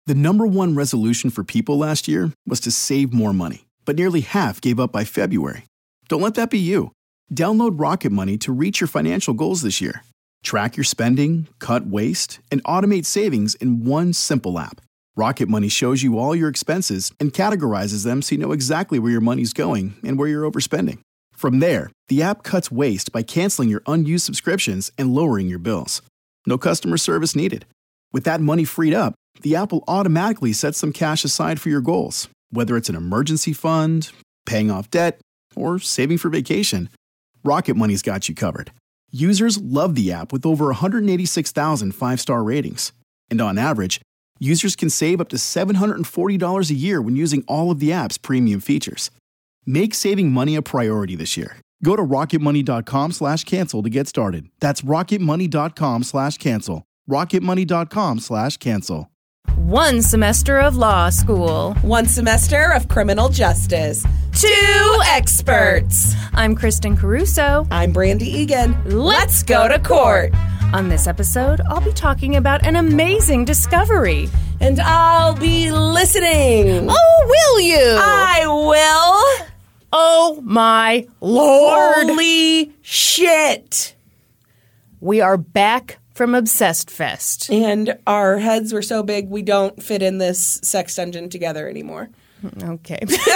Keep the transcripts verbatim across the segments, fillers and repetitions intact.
The number one resolution for people last year was to save more money, but nearly half gave up by February. Don't let that be you. Download Rocket Money to reach your financial goals this year. Track your spending, cut waste, and automate savings in one simple app. Rocket Money shows you all your expenses and categorizes them so you know exactly where your money's going and where you're overspending. From there, the app cuts waste by canceling your unused subscriptions and lowering your bills. No customer service needed. With that money freed up, the app will automatically set some cash aside for your goals, whether it's an emergency fund, paying off debt, or saving for vacation. Rocket Money's got you covered. Users love the app with over one hundred eighty-six thousand five-star ratings. And on average, users can save up to seven hundred forty dollars a year when using all of the app's premium features. Make saving money a priority this year. Go to rocketmoney.com slash cancel to get started. That's rocketmoney.com slash cancel. rocketmoney.com slash cancel. One semester of law school. One semester of criminal justice. Two experts. I'm Kristen Caruso. I'm Brandy Egan. Let's go to court. On this episode, I'll be talking about an amazing discovery. And I'll be listening. Oh, will you? I will. Oh, my Lord. Holy shit. We are back from Obsessed Fest. And our heads were so big we don't fit in this sex dungeon together anymore. Okay.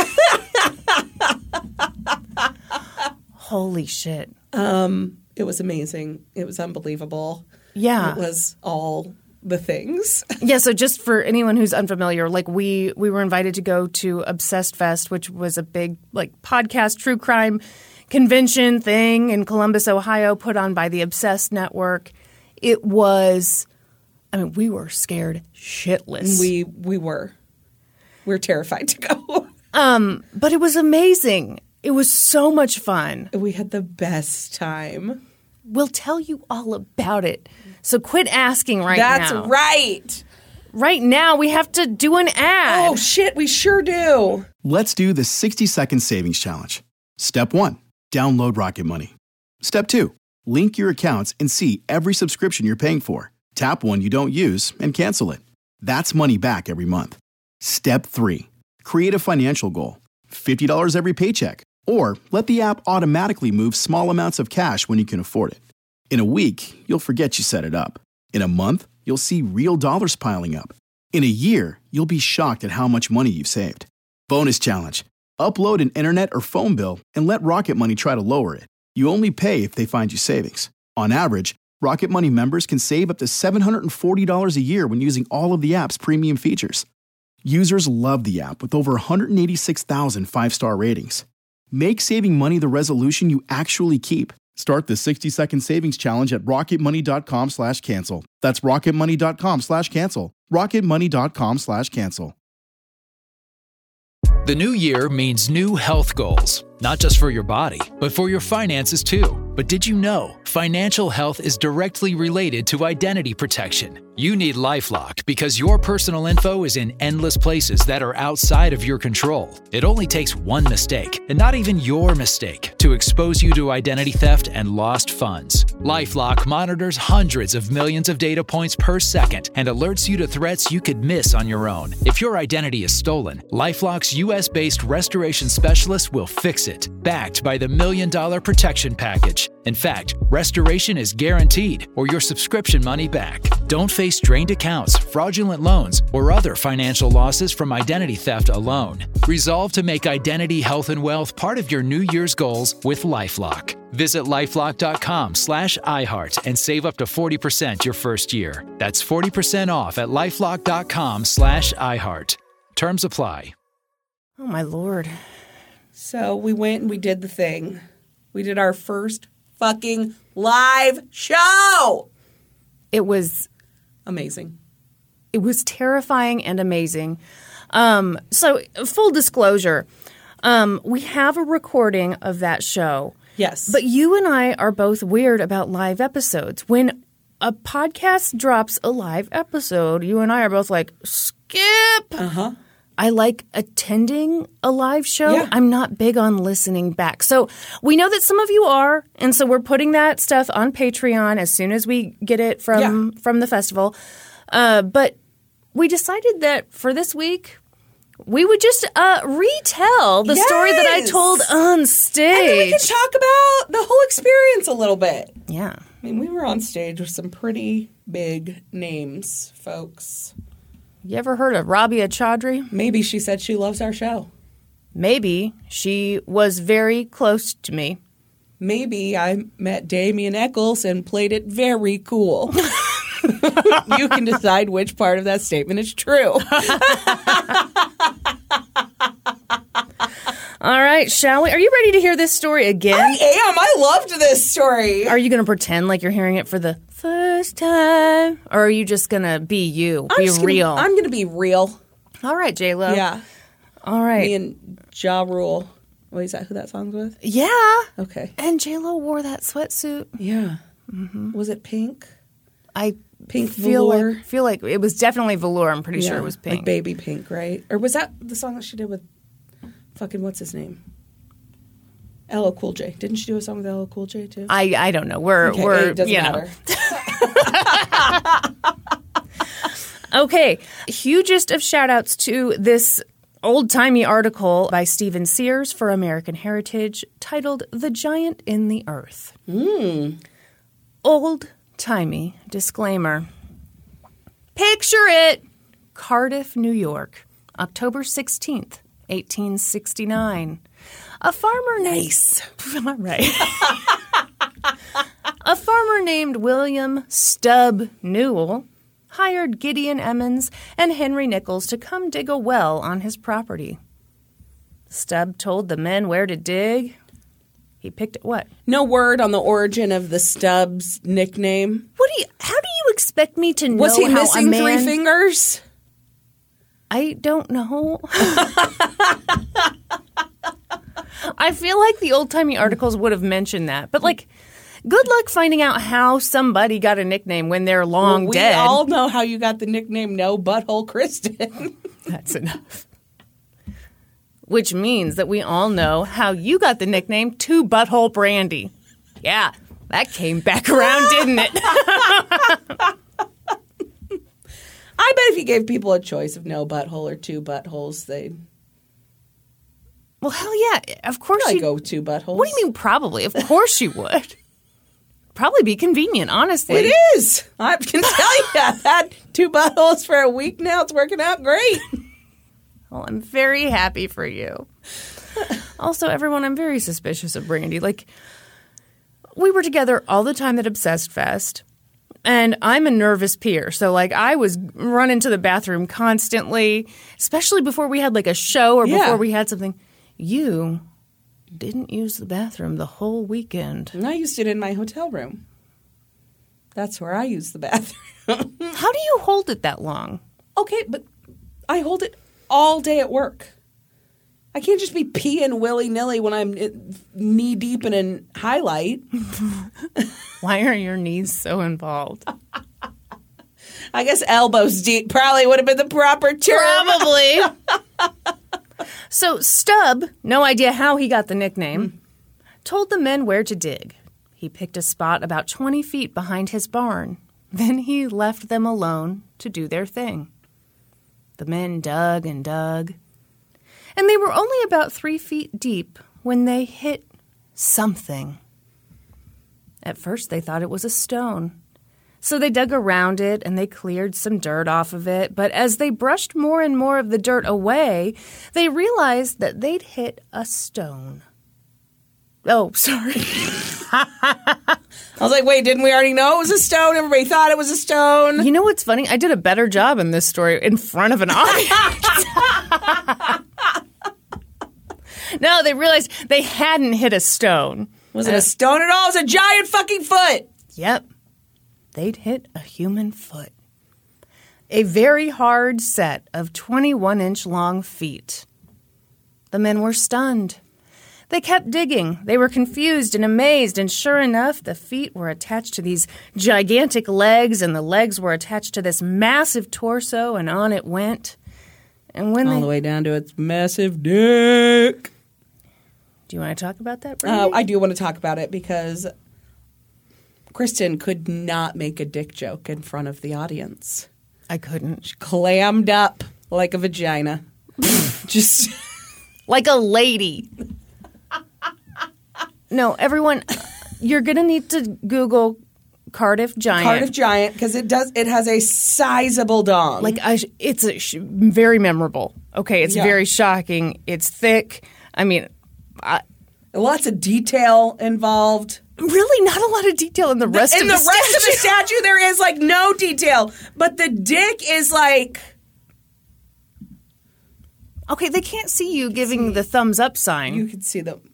Holy shit. Um, it was amazing. It was unbelievable. Yeah. It was all the things. Yeah, so just for anyone who's unfamiliar, like we we were invited to go to Obsessed Fest, which was a big like podcast true crime convention thing in Columbus, Ohio, put on by the Obsessed Network. It was, I mean, we were scared shitless. We we were. We were terrified to go. um, but it was amazing. It was so much fun. We had the best time. We'll tell you all about it. So quit asking right That's now. That's right. Right now, we have to do an ad. Oh, shit, we sure do. Let's do the sixty-second savings challenge. Step one, download Rocket Money. Step two, link your accounts and see every subscription you're paying for. Tap one you don't use and cancel it. That's money back every month. Step three, create a financial goal. fifty dollars every paycheck. Or let the app automatically move small amounts of cash when you can afford it. In a week, you'll forget you set it up. In a month, you'll see real dollars piling up. In a year, you'll be shocked at how much money you've saved. Bonus challenge. Upload an internet or phone bill and let Rocket Money try to lower it. You only pay if they find you savings. On average, Rocket Money members can save up to seven hundred forty dollars a year when using all of the app's premium features. Users love the app with over one hundred eighty-six thousand five-star ratings. Make saving money the resolution you actually keep. Start the sixty-second savings challenge at rocketmoney.com slash cancel. That's rocketmoney.com slash cancel. rocketmoney.com slash cancel. The new year means new health goals, not just for your body, but for your finances too. But did you know financial health is directly related to identity protection? You need LifeLock because your personal info is in endless places that are outside of your control. It only takes one mistake, and not even your mistake, to expose you to identity theft and lost funds. LifeLock monitors hundreds of millions of data points per second and alerts you to threats you could miss on your own. If your identity is stolen, LifeLock's U S-based restoration specialist will fix it, backed by the Million Dollar Protection Package. In fact, restoration is guaranteed or your subscription money back. Don't face drained accounts, fraudulent loans, or other financial losses from identity theft alone. Resolve to make identity, health, and wealth part of your New Year's goals with LifeLock. Visit LifeLock.com slash iHeart and save up to forty percent your first year. That's forty percent off at LifeLock.com slash iHeart. Terms apply. Oh, my Lord. So we went and we did the thing. We did our first fucking live show. It was amazing. It was terrifying and amazing. Um, so full disclosure, um, we have a recording of that show. Yes. But you and I are both weird about live episodes. When a podcast drops a live episode, you and I are both like, skip. Uh-huh. I like attending a live show. Yeah. I'm not big on listening back. So we know that some of you are, and so we're putting that stuff on Patreon as soon as we get it from, yeah. from the festival. Uh, but we decided that for this week, we would just uh, retell the Yes! story that I told on stage. And then we can talk about the whole experience a little bit. Yeah. I mean, we were on stage with some pretty big names, folks. You ever heard of Rabia Chaudhry? Maybe she said she loves our show. Maybe she was very close to me. Maybe I met Damien Eccles and played it very cool. You can decide which part of that statement is true. All right, shall we? Are you ready to hear this story again? I am. I loved this story. Are you going to pretend like you're hearing it for the first time? Or are you just going to be you, I'm be just gonna- real? I'm going to be real. All right, J-Lo. Yeah. All right. Me and Ja Rule. Wait, is that who that song's with? Yeah. Okay. And J-Lo wore that sweatsuit. Yeah. Mm-hmm. Was it pink? I Pink feel velour? like feel like it was definitely velour. I'm pretty sure it was pink. Like baby pink, right? Or was that the song that she did with fucking what's his name? L L Cool J. Didn't she do a song with L L Cool J too? I I don't know. We're Okay, we're it doesn't you know. matter. Okay, hugest of shout outs to this old-timey article by Stephen Sears for American Heritage titled The Giant in the Earth. Mm. Old-timey disclaimer. Picture it. Cardiff, New York, October sixteenth, eighteen sixty-nine. A farmer Nice. named... right. A farmer named William Stubb Newell hired Gideon Emmons and Henry Nichols to come dig a well on his property. Stubb told the men where to dig. He picked what? No word on the origin of the Stubbs nickname. What do you? How do you expect me to know? Was he how missing a man, three fingers? I don't know. I feel like the old-timey articles would have mentioned that. But, like, good luck finding out how somebody got a nickname when they're long Well, we dead. all know how you got the nickname No Butthole Kristen. That's enough. Which means that we all know how you got the nickname Two Butthole Brandy. Yeah, that came back around, didn't it? I bet if you gave people a choice of no butthole or two buttholes, they'd Well, hell yeah. Of course probably you go two buttholes. What do you mean probably? Of course you would. Probably be convenient, honestly. It is. I can tell you, I've had two buttholes for a week now. It's working out great. Well, I'm very happy for you. Also, everyone, I'm very suspicious of Brandy. Like, we were together all the time at Obsessed Fest, and I'm a nervous peer. So, like, I was running to the bathroom constantly, especially before we had, like, a show or Yeah. before we had something. You didn't use the bathroom the whole weekend. And I used it in my hotel room. That's where I use the bathroom. How do you hold it that long? Okay, but I hold it all day at work. I can't just be peeing willy-nilly when I'm knee-deep in a highlight. Why are your knees so involved? I guess elbows deep probably would have been the proper term. Probably. So Stubb, no idea how he got the nickname, mm. told the men where to dig. He picked a spot about twenty feet behind his barn. Then he left them alone to do their thing. The men dug and dug. And they were only about three feet deep when they hit something. At first they thought it was a stone. So they dug around it and they cleared some dirt off of it. But as they brushed more and more of the dirt away, they realized that they'd hit a stone. Oh, sorry. I was like, wait, didn't we already know it was a stone? Everybody thought it was a stone. You know what's funny? I did a better job in this story in front of an audience. No, they realized they hadn't hit a stone. Was it a stone at all? It was a giant fucking foot. Yep. They'd hit a human foot. A very hard set of twenty-one inch long feet. The men were stunned. They kept digging. They were confused and amazed, and sure enough, the feet were attached to these gigantic legs, and the legs were attached to this massive torso, and on it went. And when All they... the way down to its massive dick. Do you want to talk about that, Brandy? Uh, I do want to talk about it because Kristen could not make a dick joke in front of the audience. I couldn't. Clammed up like a vagina. Just like a lady. No, everyone, you're going to need to Google Cardiff Giant. Cardiff Giant, because it does. It has a sizable dong. Like, I, it's a sh- very memorable. Okay, it's Yeah. very shocking. It's thick. I mean, I, lots of detail involved. really not a lot of detail in the rest In of the, the, rest statue. of the statue, there is like no detail, but the dick is like. Okay, they can't see you giving the thumbs up sign. You could see the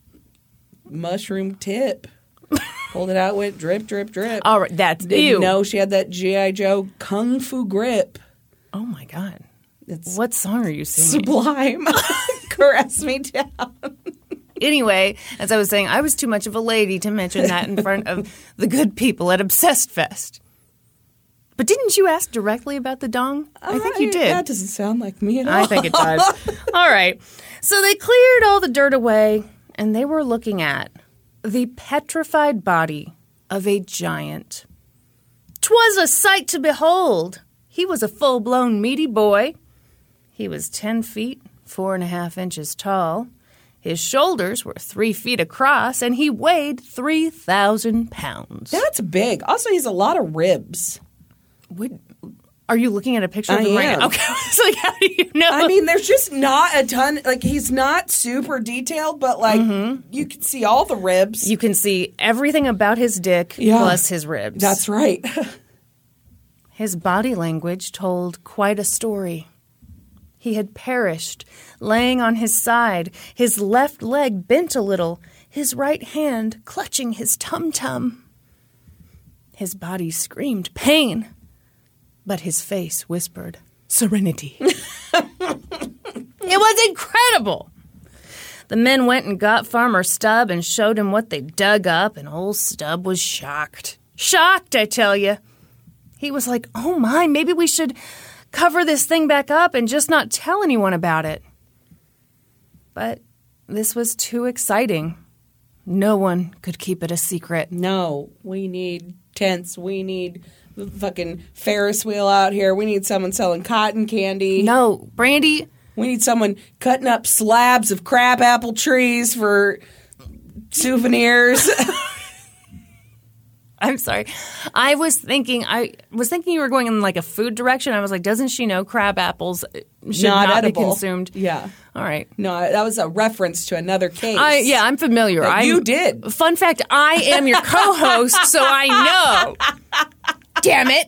mushroom tip. Pulled it out, went drip, drip, drip. All right, that's Didn't ew. know she had that G I. Joe kung fu grip. Oh my God. It's What song are you singing? sublime. Caress me down. Anyway, as I was saying, I was too much of a lady to mention that in front of the good people at Obsessed Fest. But didn't you ask directly about the dong? I think you did. That doesn't sound like me at all. I think it does. All right. So they cleared all the dirt away, and they were looking at the petrified body of a giant. 'Twas a sight to behold. He was a full-blown meaty boy. He was ten feet, four and a half inches tall. His shoulders were three feet across, and he weighed three thousand pounds. That's big. Also, he has a lot of ribs. Would, are you looking at a picture of I him right am. now? Okay. It's like, how do you know? I mean, there's just not a ton. Like, he's not super detailed, but, like, you can see all the ribs. You can see everything about his dick Yeah. plus his ribs. That's right. His body language told quite a story. He had perished, laying on his side, his left leg bent a little, his right hand clutching his tum-tum. His body screamed pain, but his face whispered serenity. It was incredible. The men went and got Farmer Stubb and showed him what they dug up, and old Stubb was shocked. Shocked, I tell you. He was like, oh my, maybe we should cover this thing back up and just not tell anyone about it. But this was too exciting. No one could keep it a secret. No, we need tents. We need the fucking Ferris wheel out here. We need someone selling cotton candy. No, Brandy, We need someone cutting up slabs of crabapple trees for souvenirs. I'm sorry. I was thinking I was thinking you were going in like a food direction. I was like, doesn't she know crab apples should Not not, be edible. consumed? Yeah. All right. No, that was a reference to another case. I yeah, I'm familiar. That I you did. Fun fact, I am your co-host, so I know. Damn it.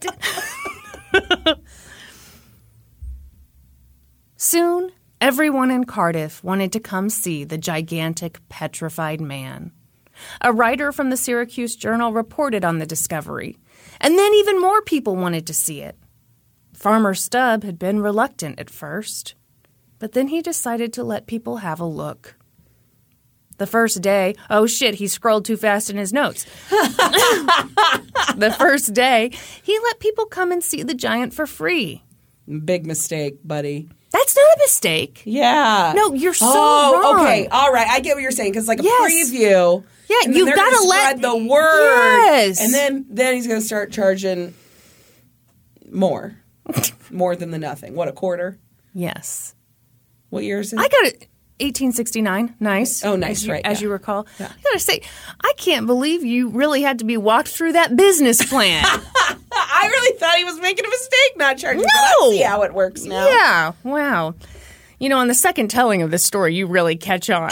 Soon, everyone in Cardiff wanted to come see the gigantic petrified man. A writer from the Syracuse Journal reported on the discovery, and then even more people wanted to see it. Farmer Stubb had been reluctant at first, but then he decided to let people have a look. The first day, oh shit, he scrolled too fast in his notes. The first day, he let people come and see the giant for free. Big mistake, buddy. That's not a mistake. Yeah. No, you're so oh, wrong. okay. All right. I get what you're saying. Because like a Yes. preview. Yeah, and then you've they're gotta gonna let- spread the word. Yes. And then, then he's going to start charging more. More than the nothing. What, a quarter? Yes. What year is it? I got it. eighteen sixty-nine. Nice. Oh, nice, As you, right, As yeah. you recall. Yeah. I gotta say, I can't believe you really had to be walked through that business plan. I really thought he was making a mistake not charging. But No. I see how it works now. Yeah. Wow. You know, on the second telling of this story, you really catch on.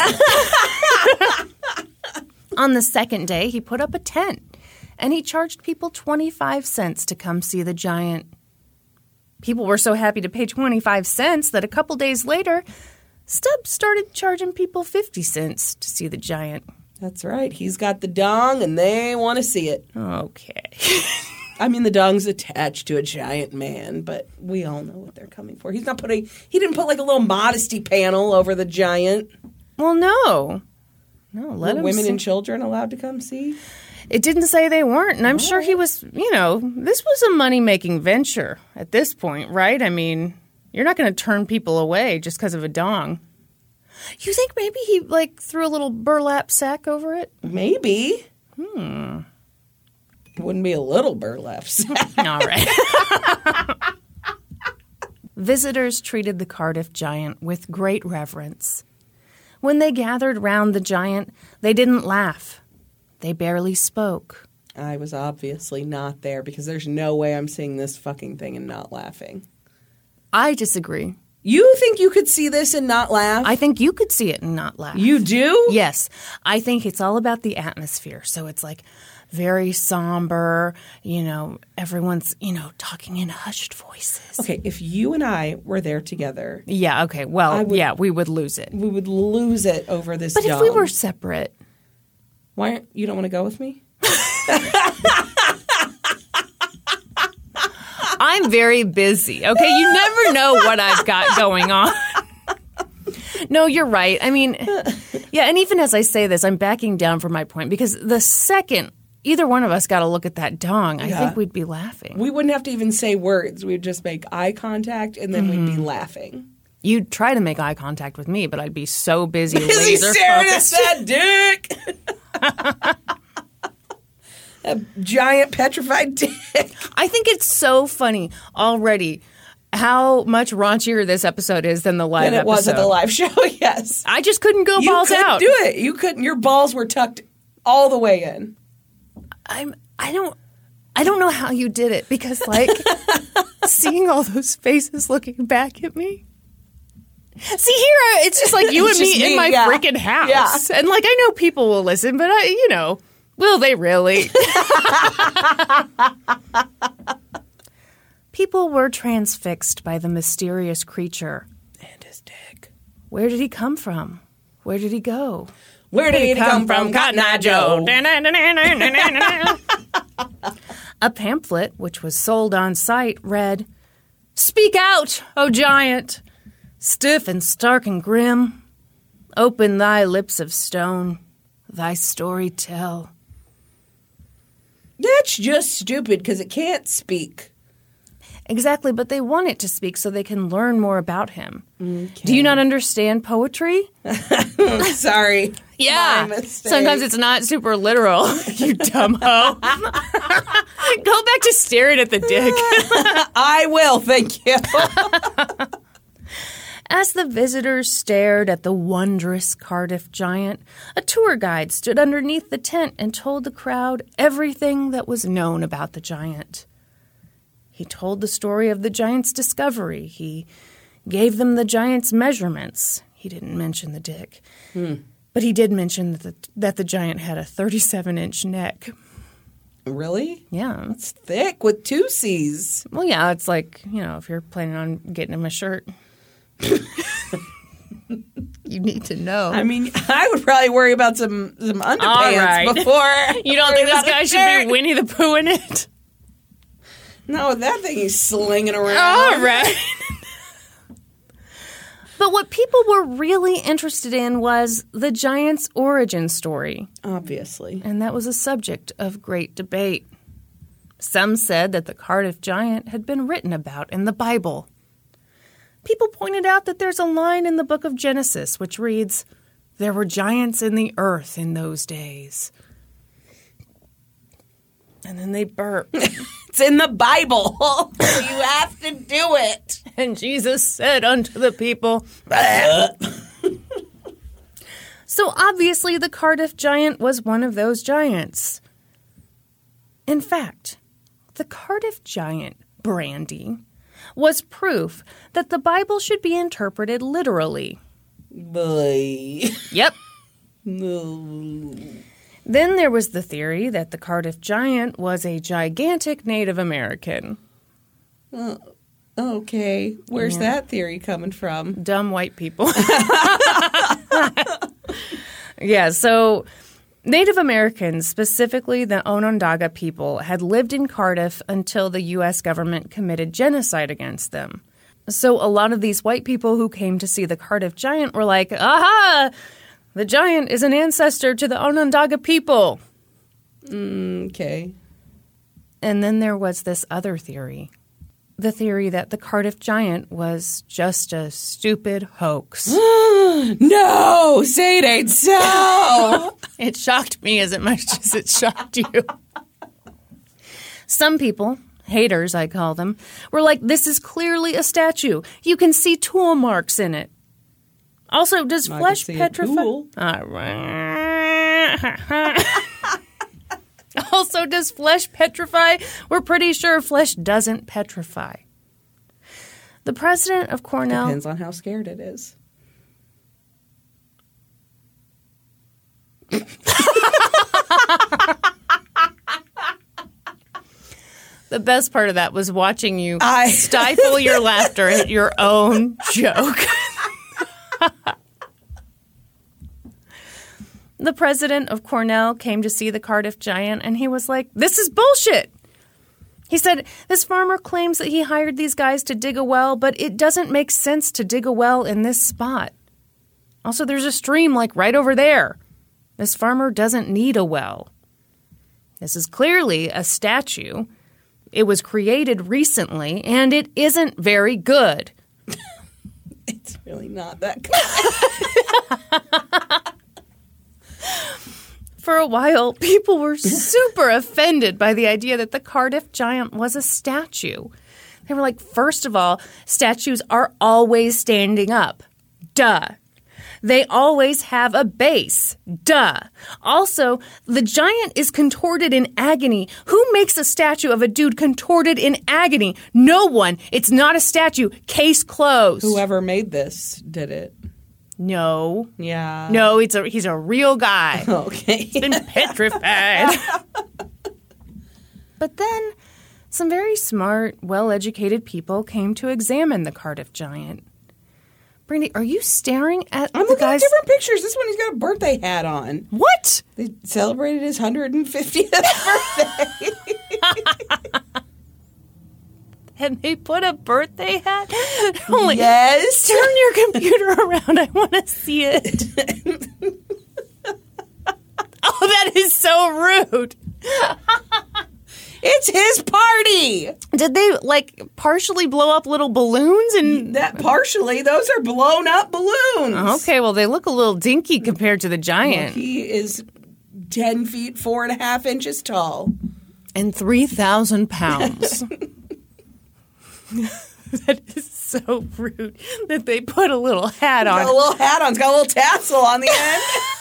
On the second day, he put up a tent, and he charged people twenty-five cents to come see the giant. People were so happy to pay twenty-five cents that a couple days later, Stubb started charging people fifty cents to see the giant. That's right. He's got the dong, and they want to see it. Okay. I mean, the dong's attached to a giant man, but we all know what they're coming for. He's not putting. He didn't put like a little modesty panel over the giant. Well, no. No, let Were him women see. and children allowed to come see? It didn't say they weren't, and I'm sure he was, you know, this was a money-making venture at this point, right? I mean, you're not going to turn people away just because of a dong. You think maybe he, like, threw a little burlap sack over it? Maybe. Hmm. It wouldn't be a little burlap sack. All right. visitors treated the Cardiff giant with great reverence. When they gathered round the giant, they didn't laugh. They barely spoke. I was obviously not there because there's no way I'm seeing this fucking thing and not laughing. I disagree. You think you could see this and not laugh? I think you could see it and not laugh. You do? Yes. I think it's all about the atmosphere. So it's like very somber, you know, everyone's, you know, talking in hushed voices. Okay, if you and I were there together. Yeah, okay. Well, would, yeah, we would lose it. We would lose it over this But dome. if we were separate. Why aren't you don't want to go with me? I'm very busy, okay? You never know what I've got going on. No, you're right. I mean, yeah, and even as I say this, I'm backing down from my point because the second either one of us got to look at that dong, I Yeah. think we'd be laughing. We wouldn't have to even say words. We'd just make eye contact and then mm-hmm. we'd be laughing. You'd try to make eye contact with me, but I'd be so busy Is he laser staring focused. at that dick? A giant petrified dick. I think it's so funny already how much raunchier this episode is than the live Than it episode. was at the live show, yes. I just couldn't go you balls couldn't out. do it. You couldn't. Your balls were tucked all the way in. I'm. I don't. I don't know how you did it because, like, seeing all those faces looking back at me. See here, it's just like you It's and me, just me, in my yeah. freaking house, Yeah. and like I know people will listen, but I, you know, will they really? People were transfixed by the mysterious creature And his dick. Where did he come from? Where did he go? Where did he come from, Cotton Eye Joe? A pamphlet, which was sold on sight, read, "Speak out, O giant, stiff and stark and grim. Open thy lips of stone, thy story tell." That's just stupid because it can't speak. Exactly, but they want it to speak so they can learn more about him. Okay. Do you not understand poetry? Sorry. Yeah. My mistake. Sometimes it's not super literal, you dumb hoe. Go back to staring at the dick. I will, thank you. As the visitors stared at the wondrous Cardiff giant, a tour guide stood underneath the tent and told the crowd everything that was known about the giant. He told the story of the giant's discovery. He gave them the giant's measurements. He didn't mention the dick. Hmm. But he did mention that the, that the giant had a thirty-seven inch neck. Really? Yeah. It's thick with two C's. Well, yeah, it's like, you know, if you're planning on getting him a shirt. You need to know. I mean, I would probably worry about some, some underpants All right. before. You don't think this guy should be Winnie the Pooh in it? No, with that thing he's slinging around. All right. But what people were really interested in was the giant's origin story. Obviously. And that was a subject of great debate. Some said that the Cardiff giant had been written about in the Bible. People pointed out that there's a line in the book of Genesis which reads, "There were giants in the earth in those days." And then they burp. It's in the Bible. You have to do it. And Jesus said unto the people, So obviously the Cardiff giant was one of those giants. In fact, the Cardiff giant, Brandy, was proof that the Bible should be interpreted literally. Boy. Yep. No. Then there was the theory that the Cardiff giant was a gigantic Native American. Uh, okay. Where's Yeah. that theory coming from? Dumb white people. Yeah, so Native Americans, specifically the Onondaga people, had lived in Cardiff until the U S government committed genocide against them. So a lot of these white people who came to see the Cardiff giant were like, aha! The giant is an ancestor to the Onondaga people. Mm, okay. And then there was this other theory. The theory that the Cardiff giant was just a stupid hoax. No! Say it ain't so! It shocked me as much as it shocked you. Some people haters I call them, were like, this is clearly a statue. You can see tool marks in it. Also, does I flesh could see a petrify? tool. Also, does flesh petrify? We're pretty sure flesh doesn't petrify. The president of Cornell... Depends on how scared it is. The best part of that was watching you I- stifle your laughter at your own joke. The president of Cornell came to see the Cardiff Giant, and he was like, this is bullshit. He said, this farmer claims that he hired these guys to dig a well, but it doesn't make sense to dig a well in this spot. Also, there's a stream like right over there. This farmer doesn't need a well. This is clearly a statue. It was created recently, and it isn't very good. It's really not that good. For a while, people were super offended by the idea that the Cardiff Giant was a statue. They were like, first of all, statues are always standing up. Duh. They always have a base. Duh. Also, the giant is contorted in agony. Who makes a statue of a dude contorted in agony? No one. It's not a statue. Case closed. Whoever made this did it. No. Yeah. No, it's a he's a real guy. Okay. He's been petrified. But then some very smart, well-educated people came to examine the Cardiff Giant. Brandy, are you staring at I'm the looking guy's... at different pictures. This one, he's got a birthday hat on. What? They celebrated his one hundred fiftieth birthday. And they put a birthday hat? Holy, Yes. turn your computer around. I want to see it. Oh, that is so rude. It's his party. Did they, like, partially blow up little balloons? And That partially, those are blown up balloons. okay, well, they look a little dinky compared to the giant. He is ten feet, four and a half inches tall. And three thousand pounds. That is so rude that they put a little hat He's on. got a little hat on. It's got a little tassel on the end.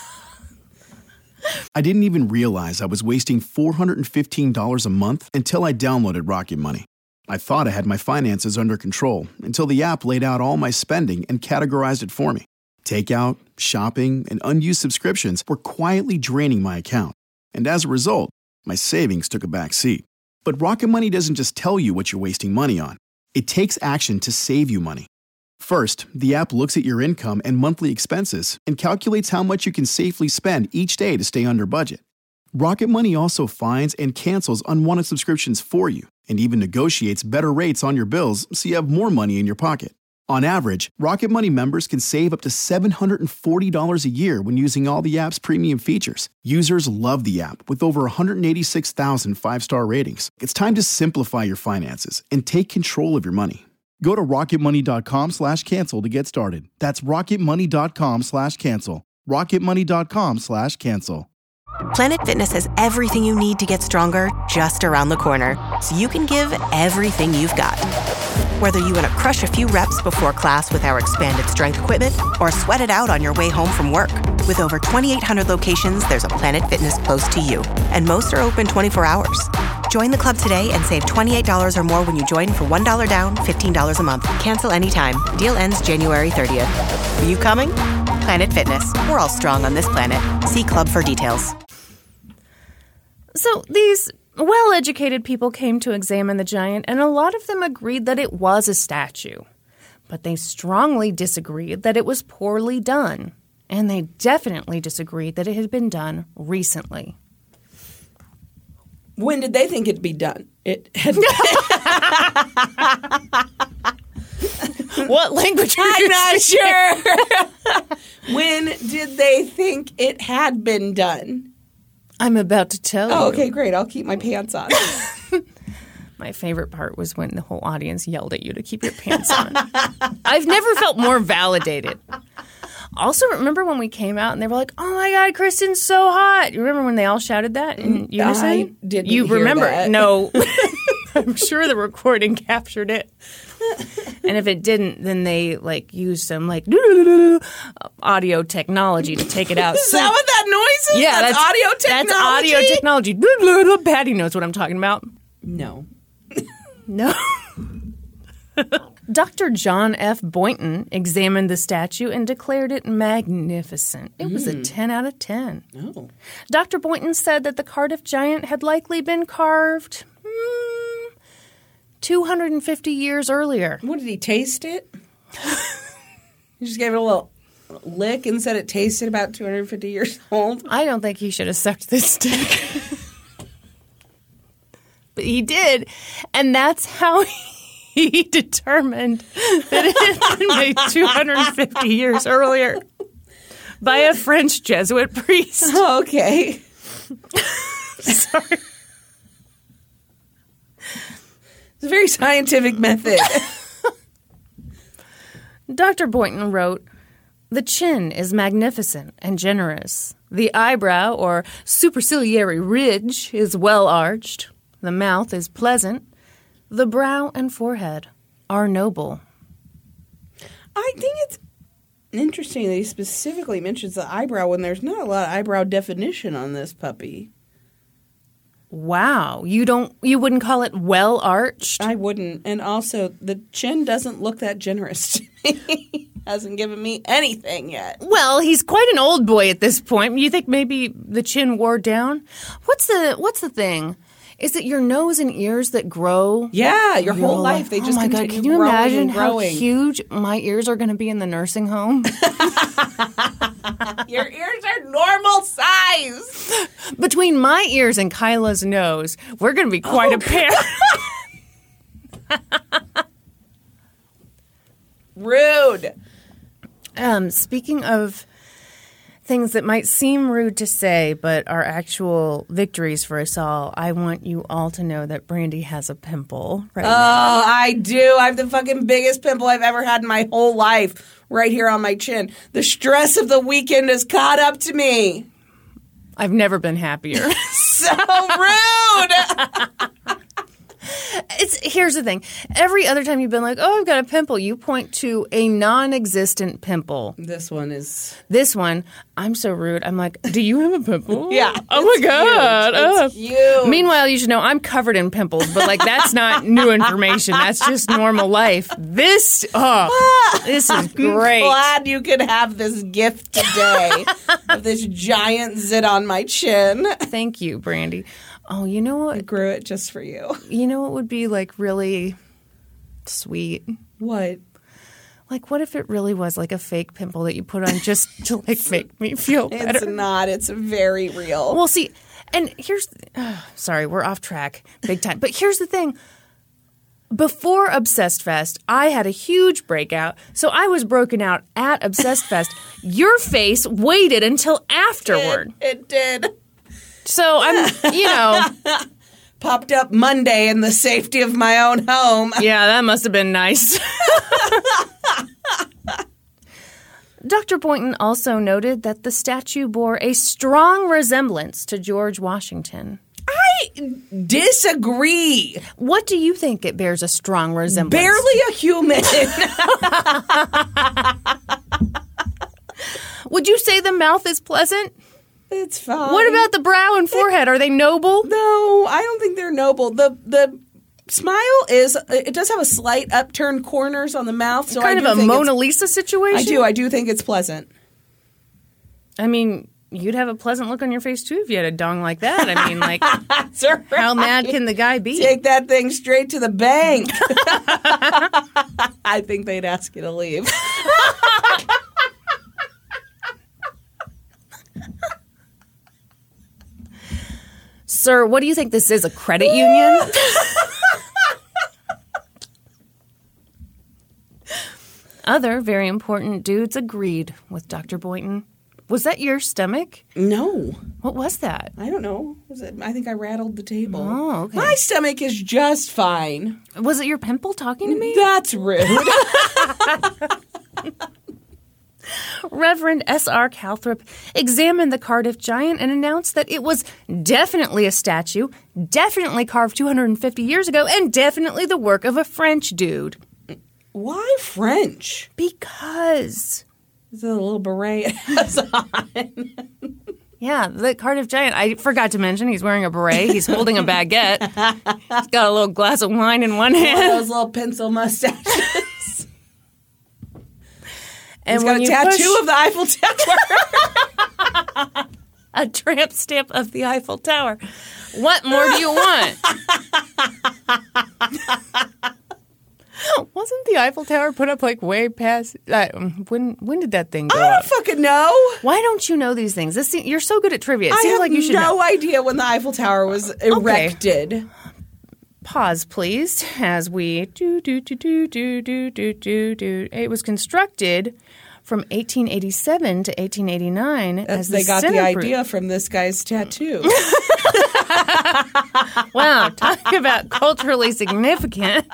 I didn't even realize I was wasting four hundred fifteen dollars a month until I downloaded Rocket Money. I thought I had my finances under control until the app laid out all my spending and categorized it for me. Takeout, shopping, and unused subscriptions were quietly draining my account. And as a result, my savings took a back seat. But Rocket Money doesn't just tell you what you're wasting money on. It takes action to save you money. First, the app looks at your income and monthly expenses and calculates how much you can safely spend each day to stay under budget. Rocket Money also finds and cancels unwanted subscriptions for you and even negotiates better rates on your bills so you have more money in your pocket. On average, Rocket Money members can save up to seven hundred forty dollars a year when using all the app's premium features. Users love the app with over one hundred eighty-six thousand five-star ratings. It's time to simplify your finances and take control of your money. Go to rocketmoney.com slash cancel to get started. That's rocketmoney.com slash cancel. rocketmoney.com slash cancel. Planet Fitness has everything you need to get stronger just around the corner, so you can give everything you've got. Whether you want to crush a few reps before class with our expanded strength equipment or sweat it out on your way home from work. With over twenty-eight hundred locations, there's a Planet Fitness close to you, and most are open twenty-four hours. Join the club today and save twenty-eight dollars or more when you join for one dollar down, fifteen dollars a month. Cancel anytime. Deal ends January thirtieth. Are you coming? Planet Fitness. We're all strong on this planet. See club for details. So these well-educated people came to examine the giant, and a lot of them agreed that it was a statue. But they strongly disagreed that it was poorly done. And they definitely disagreed that it had been done recently. When did they think it'd be done? It had What language are I'm you not speaking? sure. When did they think it had been done? I'm about to tell you. Oh, okay, great. I'll keep my pants on. My favorite part was when the whole audience yelled at you to keep your pants on. I've never felt more validated. Also, remember when we came out and they were like, "Oh my God, Kristen's so hot!" You remember when they all shouted that in unison? I didn't You hear remember? that. No. I'm sure the recording captured it. And if it didn't, then they like used some like audio technology to take it out. Is that what that noise is? Yeah, that's, that's audio technology. That's audio technology. Patty knows what I'm talking about. No. No. Doctor John F. Boynton examined the statue and declared it magnificent. It was mm. a ten out of ten. Oh. Doctor Boynton said that the Cardiff giant had likely been carved mm, two hundred fifty years earlier. What, did he taste it? He just gave it a little lick and said it tasted about two hundred fifty years old? I don't think he should have sucked this stick. But he did, and that's how he... He determined that it had been made two hundred fifty years earlier by a French Jesuit priest. Oh, okay. Sorry. It's a very scientific method. Doctor Boynton wrote, "The chin is magnificent and generous. The eyebrow or superciliary ridge is well arched. The mouth is pleasant. The brow and forehead are noble." I think it's interesting that he specifically mentions the eyebrow when there's not a lot of eyebrow definition on this puppy. Wow. You don't you wouldn't call it well arched? I wouldn't. And also the chin doesn't look that generous to me. Hasn't given me anything yet. Well, he's quite an old boy at this point. You think maybe the chin wore down? What's the what's the thing? Is it your nose and ears that grow? Yeah, your whole life. They just oh my continue God, can you growing imagine and growing. how huge my ears are going to be in the nursing home? Your ears are normal size. Between my ears and Kyla's nose, we're going to be quite oh, a pair. Rude. Um, speaking of things that might seem rude to say, but are actual victories for us all, I want you all to know that Brandy has a pimple right oh, now. Oh, I do. I have the fucking biggest pimple I've ever had in my whole life right here on my chin. The stress of the weekend has caught up to me. I've never been happier. So rude. It's here's the thing. Every other time you've been like, oh, I've got a pimple, you point to a non-existent pimple. This one is... This one, I'm so rude. I'm like, do you have a pimple? Yeah. Oh, my God. Huge. It's huge. Meanwhile, you should know I'm covered in pimples, but, like, that's not new information. That's just normal life. This, oh, this is great. I'm glad you could have this gift today of this giant zit on my chin. Thank you, Brandy. Oh, you know what? I grew it just for you. You know what would be, like, really sweet? What? Like, what if it really was, like, a fake pimple that you put on just to, like, make me feel better? It's not. It's very real. Well, see, and here's uh, – sorry, we're off track big time. But here's the thing. Before Obsessed Fest, I had a huge breakout, so I was broken out at Obsessed Fest. Your face waited until afterward. It, it did. So I'm, you know. Popped up Monday in the safety of my own home. Yeah, that must have been nice. Doctor Boynton also noted that the statue bore a strong resemblance to George Washington. I disagree. What do you think it bears a strong resemblance? Barely a human. Would you say the mouth is pleasant? It's fine. What about the brow and forehead? Are they noble? No, I don't think they're noble. The the smile is, it does have a slight upturned corners on the mouth. So kind I of do a Mona Lisa situation? I do. I do think it's pleasant. I mean, you'd have a pleasant look on your face, too, if you had a dong like that. I mean, like, That's right. How mad can the guy be? Take that thing straight to the bank. I think they'd ask you to leave. Sir, what do you think this is, a credit union? Other very important dudes agreed with Doctor Boynton. Was that your stomach? No. What was that? I don't know. Was it? I think I rattled the table. Oh, okay. My stomach is just fine. Was it your pimple talking to me? That's rude. Reverend S R Calthrop examined the Cardiff giant and announced that it was definitely a statue, definitely carved two hundred fifty years ago, and definitely the work of a French dude. Why French? Because... The little beret it has on. Yeah, the Cardiff giant. I forgot to mention he's wearing a beret. He's holding a baguette. He's got a little glass of wine in one hand. One of those little pencil mustaches. And he's got a tattoo push, of the Eiffel Tower. a tramp stamp of the Eiffel Tower. What more do you want? Wasn't the Eiffel Tower put up like way past? Uh, when when did that thing go I don't up? fucking know. Why don't you know these things? This se- you're so good at trivia. It I seems have like you should no know. idea when the Eiffel Tower was erected. Pause, please, as we do do do do do do do do do. It was constructed from eighteen eighty-seven to eighteen eighty-nine. As They the got the centerpiece- idea from this guy's tattoo. Wow, talk about culturally significant.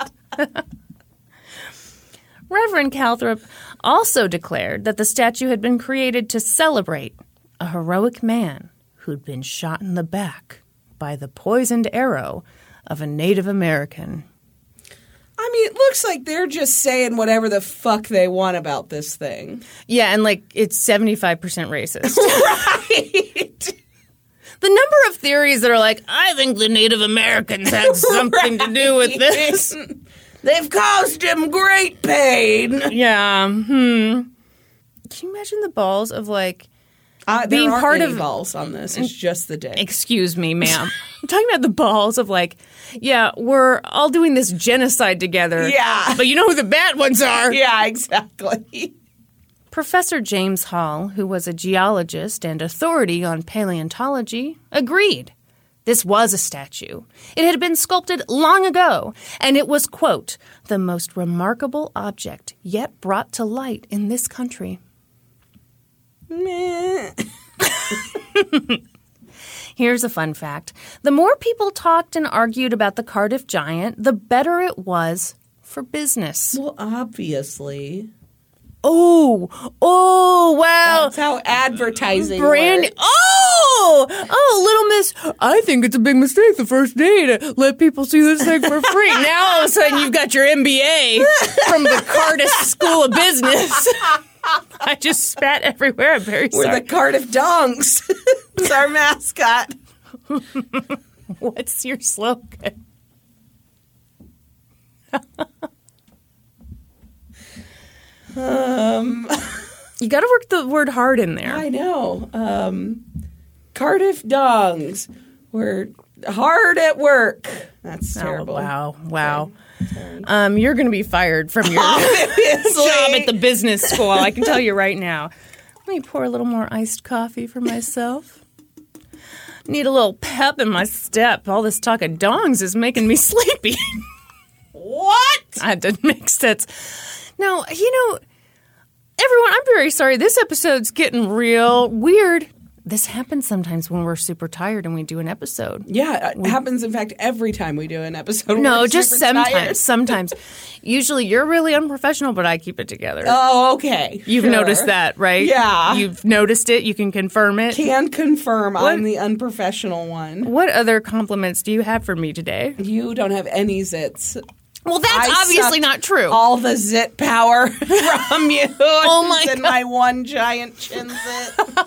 Reverend Calthrop also declared that the statue had been created to celebrate a heroic man who'd been shot in the back by the poisoned arrow of a Native American. I mean, it looks like they're just saying whatever the fuck they want about this thing. Yeah, and like it's seventy-five percent racist. Right. The number of theories that are like, I think the Native Americans had something to do with this. They've caused him great pain. Yeah. Hmm. Can you imagine the balls of like Uh, there being aren't part any of balls on this. It's just the dick. Excuse me, ma'am. I'm talking about the balls of like, yeah, we're all doing this genocide together. Yeah. But you know who the bad ones are. Yeah, exactly. Professor James Hall, who was a geologist and authority on paleontology, agreed. This was a statue. It had been sculpted long ago, and it was, quote, the most remarkable object yet brought to light in this country. Meh. Here's a fun fact. The more people talked and argued about the Cardiff giant, the better it was for business. Well, obviously. Oh, oh, wow. That's how advertising Brand- works. Oh, oh, little miss. I think it's a big mistake the first day to let people see this thing for free. Now all of a sudden you've got your M B A from the Cardiff School of Business. I just spat everywhere. I'm very We're sorry. the Cardiff Dongs. It's our mascot. What's your slogan? Um, You got to work the word hard in there. I know. Um, Cardiff Dongs. We're hard at work. That's terrible. Oh, wow, wow. Sorry. Um, you're going to be fired from your Obviously. job at the business school. I can tell you right now. Let me pour a little more iced coffee for myself. Need a little pep in my step. All this talk of dongs is making me sleepy. What? That didn't make sense. Now, you know, everyone, I'm very sorry. This episode's getting real weird. This happens sometimes when we're super tired and we do an episode. Yeah, it happens, in fact, every time we do an episode. No, We're just super sometimes. tired. Sometimes. Usually you're really unprofessional, but I keep it together. Oh, okay. You've Sure. noticed that, right? Yeah. You've noticed it. You can confirm it. Can confirm I'm the unprofessional one. What other compliments do you have for me today? You don't have any zits. Well, that's I obviously sucked not true. All the zit power from you. Oh, my in God. my one giant chin zit.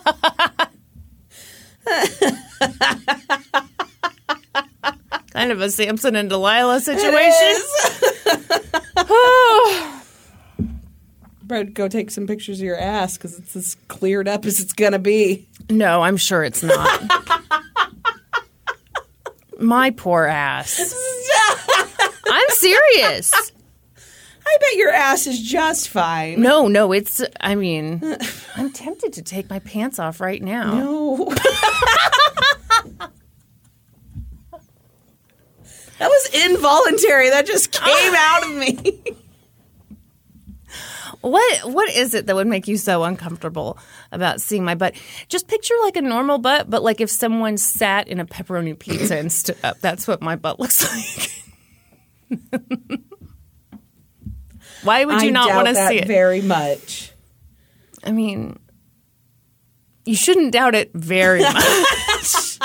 Kind of a Samson and Delilah situation. It is. Oh. Bro, go take some pictures of your ass because it's as cleared up as it's gonna be. No, I'm sure it's not. My poor ass. I'm serious. I bet your ass is just fine. No, no, it's, I mean, I'm tempted to take my pants off right now. No. That was involuntary. That just came out of me. What What is it that would make you so uncomfortable about seeing my butt? Just picture like a normal butt, but like if someone sat in a pepperoni pizza and stood up. That's what my butt looks like. Why would you I not doubt want to that see it? very much. I mean, You shouldn't doubt it very much.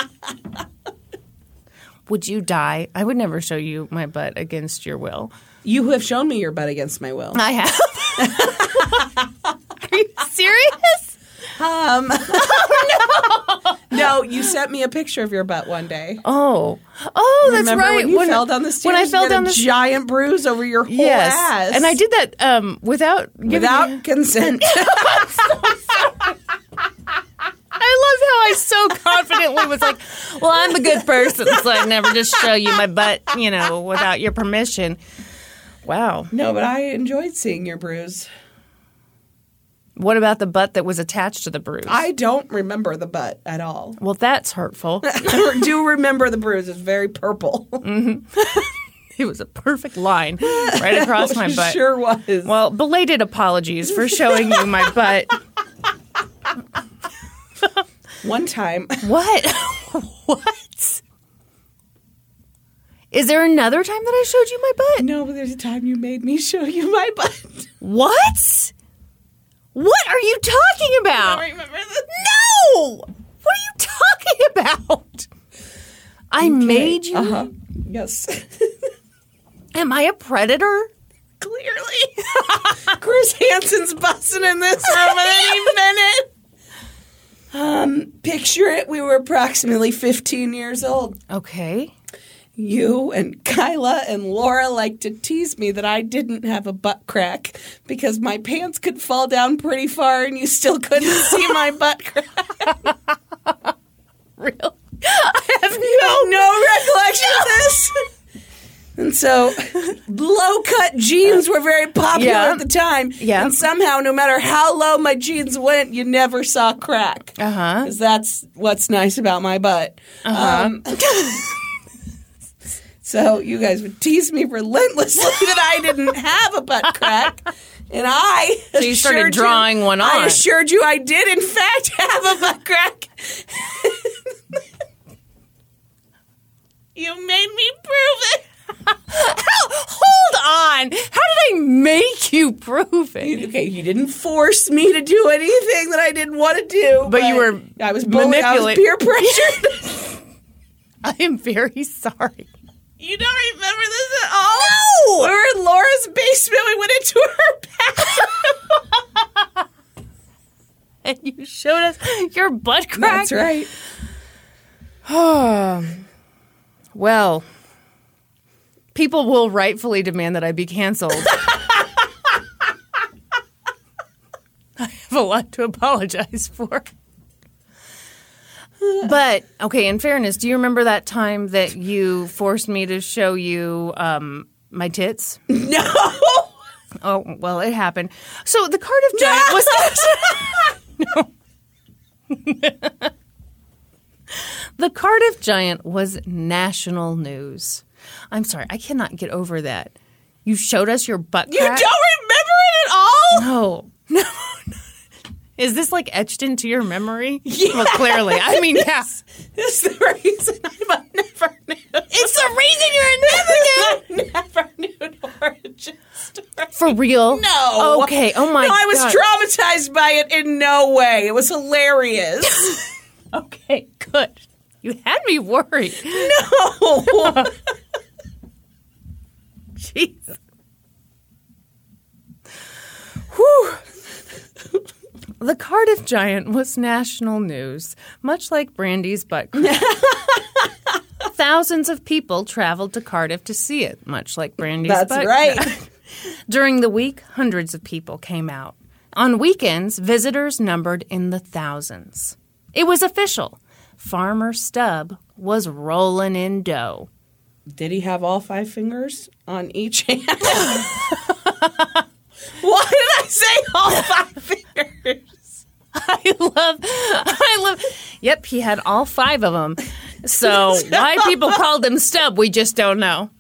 Would you die? I would never show you my butt against your will. You have shown me your butt against my will. I have. Are you serious? Um, oh, no. No, you sent me a picture of your butt one day. Oh. Oh, that's Remember right. when you when, fell down the stairs? When I fell you had down a the giant bruise over your whole yes. ass. And I did that um, without giving Without you- consent. I love how I so confidently was like, well, I'm a good person, so I'd never just show you my butt, you know, without your permission. Wow. No, but I enjoyed seeing your bruise. What about the butt that was attached to the bruise? I don't remember the butt at all. well, that's hurtful. I do remember the bruise. It's very purple. It was a perfect line right across my butt. Sure was. Well, belated apologies for showing you my butt. One time. What? What? Is there another time that I showed you my butt? No, but there's a time you made me show you my butt. What? What are you talking about? I don't remember this. No! What are you talking about? I made you? Uh-huh. Yes. Am I a predator? Clearly. Chris Hansen's busting in this room at any minute. Um, picture it. We were approximately fifteen years old. Okay. You and Kyla and Laura liked to tease me that I didn't have a butt crack because my pants could fall down pretty far and you still couldn't see my butt crack. Really? I have You no... have no recollection of this? And so low-cut jeans were very popular Yeah. at the time. Yeah. And somehow, no matter how low my jeans went, you never saw crack. Uh-huh. Because that's what's nice about my butt. Uh-huh. Um, so you guys would tease me relentlessly that I didn't have a butt crack. And I So you started assured drawing one I on. assured you I did, in fact, have a butt crack. You made me prove it. How? Hold on. How did I make you prove it? Okay, you didn't force me to do anything that I didn't want to do. But you were I was bullied. I was manipulate- peer pressured. I am very sorry. You don't remember this at all? No! We were in Laura's basement. We went into her bathroom. And you showed us your butt crack. That's right. Well, people will rightfully demand that I be canceled. I have a lot to apologize for. But, okay, in fairness, do you remember that time that you forced me to show you um, my tits? No. Oh, well, it happened. So the Cardiff Giant was... No. The Cardiff Giant was national news. I'm sorry, I cannot get over that. You showed us your butt You crack? don't remember it at all? No. No. Is this like etched into your memory? Yes. Well, clearly. I mean, yeah. It's the reason I never knew. It's the reason you're never I never knew an origin story. For real? No. Okay. Oh my No, I was God. traumatized by it in no way. It was hilarious. Okay, good. You had me worried. No. Jeez. Whew. The Cardiff Giant was national news, much like Brandy's butt crack. Thousands of people traveled to Cardiff to see it, much like Brandy's That's butt right. crack. During the week, hundreds of people came out. On weekends, visitors numbered in the thousands. It was official. Farmer Stubb was rolling in dough. Did he have all five fingers on each hand? Why did I say all five fingers? I love, I love, yep, he had all five of them. So why people called him Stubb, we just don't know.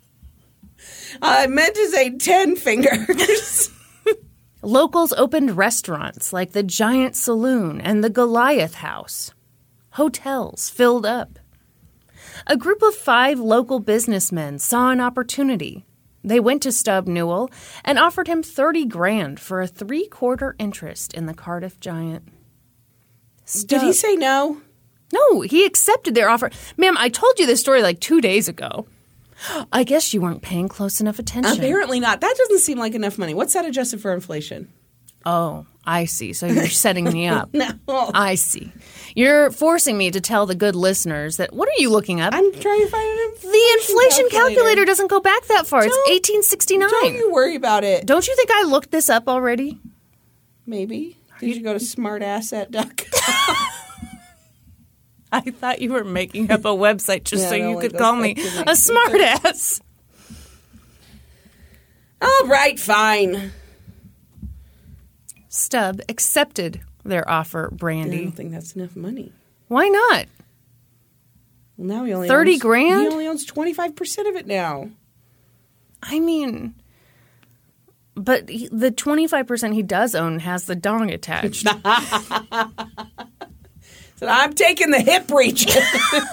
I meant to say ten fingers. Locals opened restaurants like the Giant Saloon and the Goliath House. Hotels filled up. A group of five local businessmen saw an opportunity. They went to Stubb Newell and offered him thirty grand for a three-quarter interest in the Cardiff Giant. Did he say no? No, he accepted their offer. Ma'am, I told you this story like two days ago. I guess you weren't paying close enough attention. Apparently not. That doesn't seem like enough money. What's that adjusted for inflation? Oh, I see. So you're setting me up. No. I see. You're forcing me to tell the good listeners that. What are you looking up? I'm trying to find an inflation The inflation calculator. calculator doesn't go back that far. It's Don't- eighteen sixty-nine. Don't you worry about it. Don't you think I looked this up already? Maybe. Did you go to smart asset dot com? I thought you were making up a website just Yeah, so it you only could goes call back me to a nineteen smartass. All right, fine. Stubb accepted their offer, I Brandy. don't think that's enough money. Why not? Well, now he only thirty owns, grand? He only owns twenty-five percent of it now. I mean, but he, the twenty-five percent he does own has the dong attached. So I'm taking the hip region.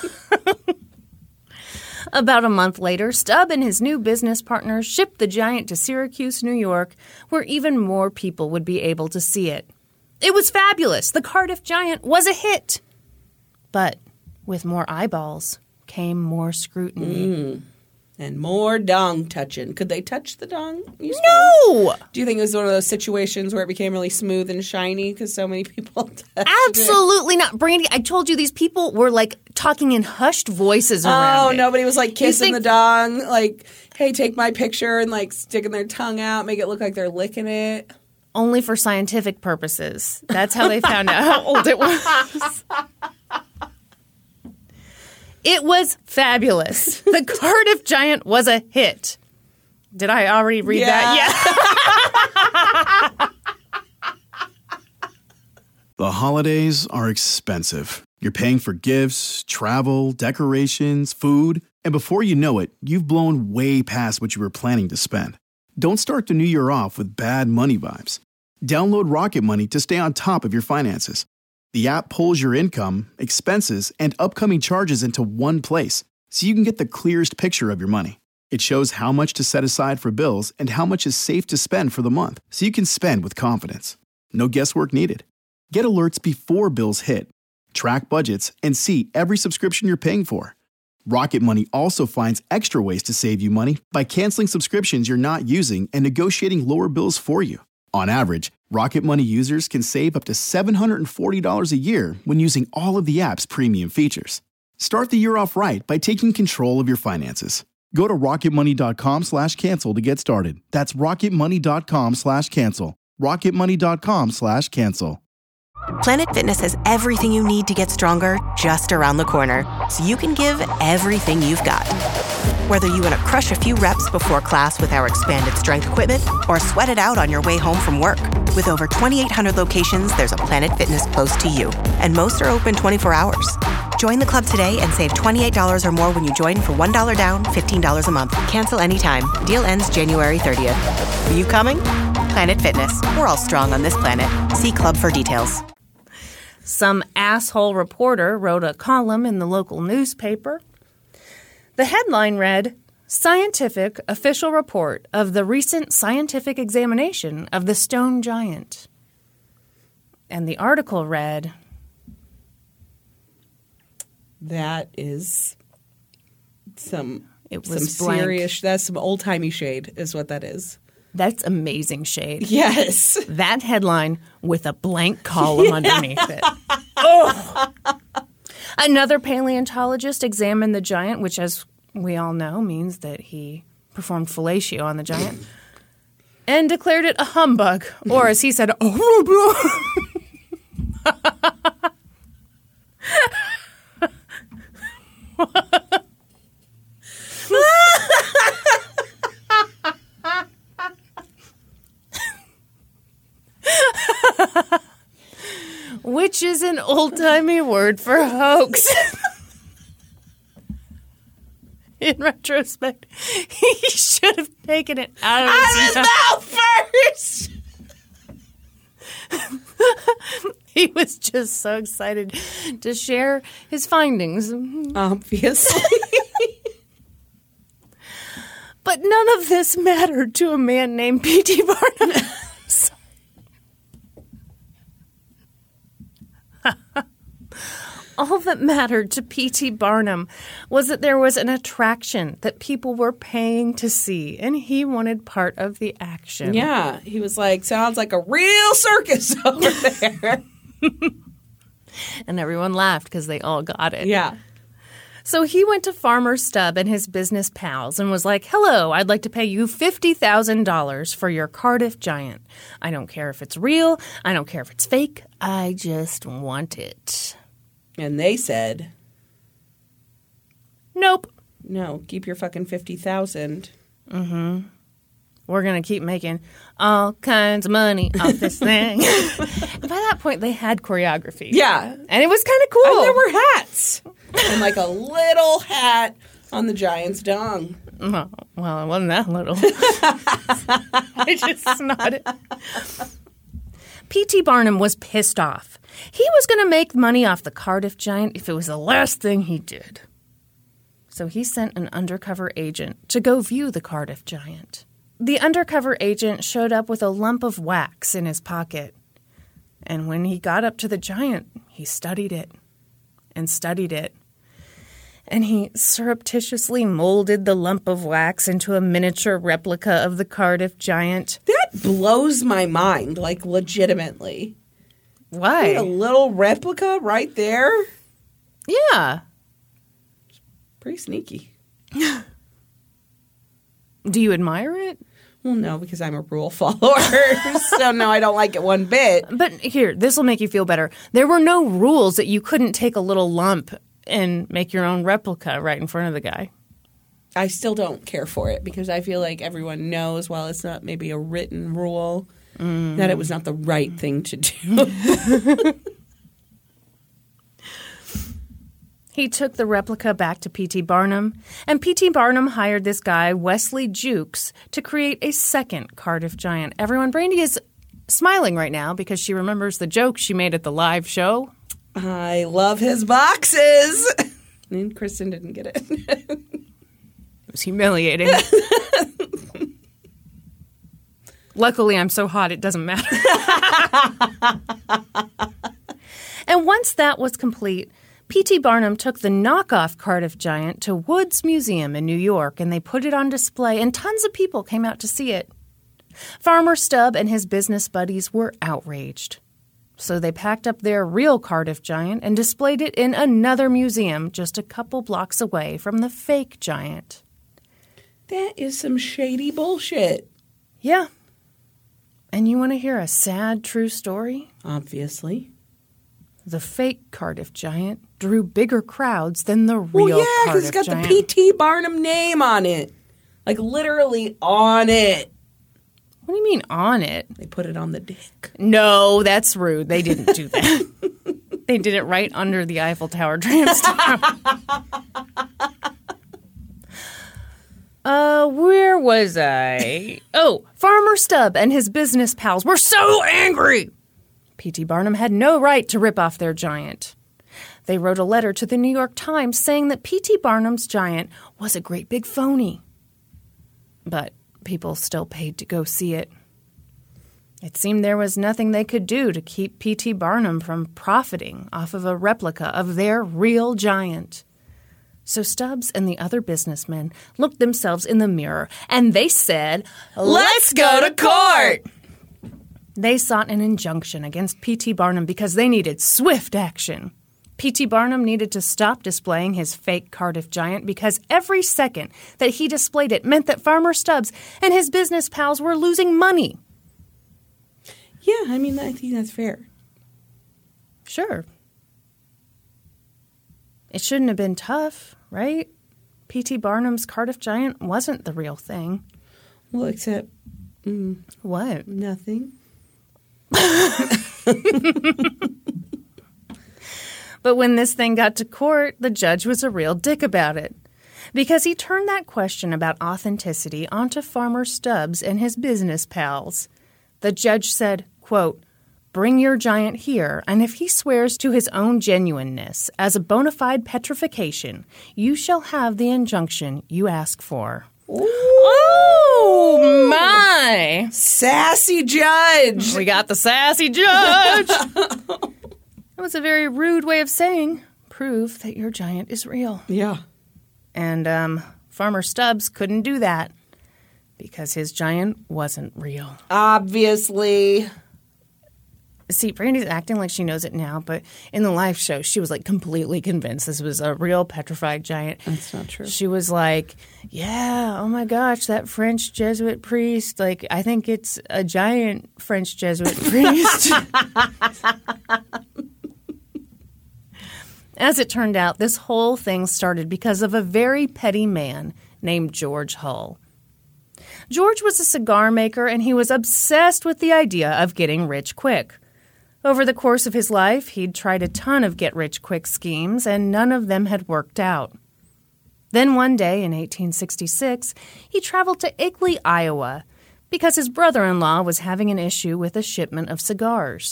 About a month later, Stubb and his new business partner shipped the giant to Syracuse, New York, where even more people would be able to see it. It was fabulous. The Cardiff Giant was a hit. But with more eyeballs came more scrutiny. Mm. And more dong touching. Could they touch the dong? you suppose? No! Do you think it was one of those situations where it became really smooth and shiny because so many people touched it? Absolutely not. Brandy, I told you these people were like talking in hushed voices around Oh, it. nobody was like kissing think- the dong, like, hey, take my picture, and like sticking their tongue out, make it look like they're licking it. Only for scientific purposes. That's how they found out how old it was. It was fabulous. The Cardiff Giant was a hit. Did I already read that? Yeah. The holidays are expensive. You're paying for gifts, travel, decorations, food, and before you know it, you've blown way past what you were planning to spend. Don't start the new year off with bad money vibes. Download Rocket Money to stay on top of your finances. The app pulls your income, expenses, and upcoming charges into one place, so you can get the clearest picture of your money. It shows how much to set aside for bills and how much is safe to spend for the month, so you can spend with confidence. No guesswork needed. Get alerts before bills hit. Track budgets and see every subscription you're paying for. Rocket Money also finds extra ways to save you money by canceling subscriptions you're not using and negotiating lower bills for you. On average, Rocket Money users can save up to seven hundred forty dollars a year when using all of the app's premium features. Start the year off right by taking control of your finances. Go to rocketmoney.com slash cancel to get started. That's rocketmoney.com slash cancel. rocketmoney.com slash cancel. Planet Fitness has everything you need to get stronger just around the corner, so you can give everything you've got. Whether you want to crush a few reps before class with our expanded strength equipment or sweat it out on your way home from work. With over twenty-eight hundred locations, there's a Planet Fitness close to you, and most are open twenty-four hours. Join the club today and save twenty-eight dollars or more when you join for one dollar down, fifteen dollars a month. Cancel anytime. Deal ends January thirtieth. Are you coming? Planet Fitness. We're all strong on this planet. See club for details. Some asshole reporter wrote a column in the local newspaper. The headline read, Scientific Official Report of the Recent Scientific Examination of the Stone Giant. And the article read, That is some, It was some blank. serious, that's some old-timey shade is what that is. That's amazing shade. Yes. That headline with a blank column underneath it. Oh. Another paleontologist examined the giant, which, as we all know, means that he performed fellatio on the giant, and declared it a humbug, or as he said, oh, which is an old-timey word for hoax. In retrospect, he should have taken it out of his mouth. first. He was just so excited to share his findings. Obviously. But none of this mattered to a man named P T Barnum. All that mattered to P T. Barnum was that there was an attraction that people were paying to see, and he wanted part of the action. Yeah, he was like, sounds like a real circus over there. And everyone laughed because they all got it. Yeah. So he went to Farmer Stubb and his business pals and was like, hello, I'd like to pay you fifty thousand dollars for your Cardiff Giant. I don't care if it's real. I don't care if it's fake. I just want it. And they said, nope. no, keep your fucking fifty thousand dollars. Mm-hmm. We're going to keep making all kinds of money off this thing. And by that point, they had choreography. Yeah. And it was kind of cool. And there were hats. And like a little hat on the giant's dong. Oh, well, it wasn't that little. I just snotted. P T. Barnum was pissed off. He was going to make money off the Cardiff Giant if it was the last thing he did. So he sent an undercover agent to go view the Cardiff Giant. The undercover agent showed up with a lump of wax in his pocket. And when he got up to the giant, he studied it and studied it. And he surreptitiously molded the lump of wax into a miniature replica of the Cardiff Giant. That blows my mind, like legitimately. Why? A little replica right there? Yeah. Pretty sneaky. Do you admire it? Well, no, because I'm a rule follower. So, no, I don't like it one bit. But here, this will make you feel better. There were no rules that you couldn't take a little lump and make your own replica right in front of the guy. I still don't care for it because I feel like everyone knows, while it's not maybe a written rule, mm. that it was not the right thing to do. He took the replica back to P T. Barnum, and P T. Barnum hired this guy, Wesley Jukes, to create a second Cardiff Giant. Everyone, Brandy is smiling right now because she remembers the joke she made at the live show. I love his boxes. And Kristen didn't get it. It was humiliating. Luckily, I'm so hot it doesn't matter. And once that was complete, P T. Barnum took the knockoff Cardiff Giant to Woods Museum in New York, and they put it on display, and tons of people came out to see it. Farmer Stubb and his business buddies were outraged. So they packed up their real Cardiff Giant and displayed it in another museum just a couple blocks away from the fake giant. That is some shady bullshit. Yeah. And you want to hear a sad, true story? Obviously. The fake Cardiff Giant drew bigger crowds than the real well, yeah, Cardiff because it's got Giant. the P T. Barnum name on it. Like, literally on it. What do you mean on it? They put it on the dick. No, that's rude. They didn't do that. They did it right under the Eiffel Tower tram stop. Uh, where was I? Oh, Farmer Stubb and his business pals were so angry. P T. Barnum had no right to rip off their giant. They wrote a letter to the New York Times saying that P T. Barnum's giant was a great big phony. But people still paid to go see it. It seemed there was nothing they could do to keep P T. Barnum from profiting off of a replica of their real giant. So Stubbs and the other businessmen looked themselves in the mirror and they said, "Let's go to court!" They sought an injunction against P T. Barnum because they needed swift action. P T. Barnum needed to stop displaying his fake Cardiff Giant because every second that he displayed it meant that Farmer Stubbs and his business pals were losing money. Yeah, I mean, I think that's fair. Sure. It shouldn't have been tough, right? P T. Barnum's Cardiff Giant wasn't the real thing. Well, except... Mm, what? Nothing. But when this thing got to court, the judge was a real dick about it. Because he turned that question about authenticity onto Farmer Stubbs and his business pals. The judge said, quote, "Bring your giant here, and if he swears to his own genuineness as a bona fide petrification, you shall have the injunction you ask for." Ooh. Oh, my. Sassy judge. We got the sassy judge. That was a very rude way of saying prove that your giant is real. Yeah. And um, Farmer Stubbs couldn't do that because his giant wasn't real. Obviously. See, Brandy's acting like she knows it now, but in the live show, she was like completely convinced this was a real petrified giant. That's not true. She was like, yeah, oh my gosh, that French Jesuit priest, like, I think it's a giant French Jesuit priest. As it turned out, this whole thing started because of a very petty man named George Hull. George was a cigar maker, and he was obsessed with the idea of getting rich quick. Over the course of his life, he'd tried a ton of get-rich-quick schemes, and none of them had worked out. Then one day in eighteen sixty-six, he traveled to Igley, Iowa, because his brother-in-law was having an issue with a shipment of cigars.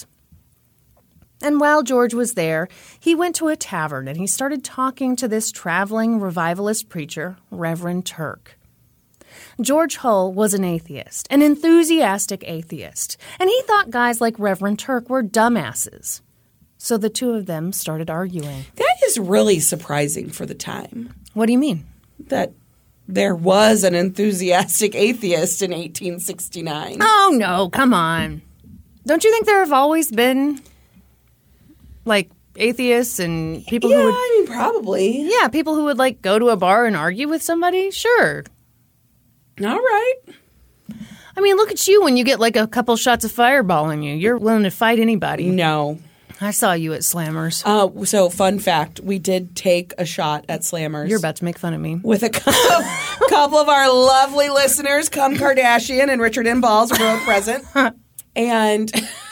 And while George was there, he went to a tavern, and he started talking to this traveling revivalist preacher, Reverend Turk. George Hull was an atheist, an enthusiastic atheist, and he thought guys like Reverend Turk were dumbasses. So the two of them started arguing. That is really surprising for the time. What do you mean? That there was an enthusiastic atheist in eighteen sixty-nine. Oh, no, come on. Don't you think there have always been, like, atheists and people yeah, who would... I mean, probably. Yeah, people who would, like, go to a bar and argue with somebody? Sure. All right. I mean, look at you when you get like a couple shots of Fireball in you. You're willing to fight anybody. No. I saw you at Slammers. Uh, so, fun fact, we did take a shot at Slammers. You're about to make fun of me. With a couple, couple of our lovely listeners, Cum Kardashian and Richard M. Balls, were both present. And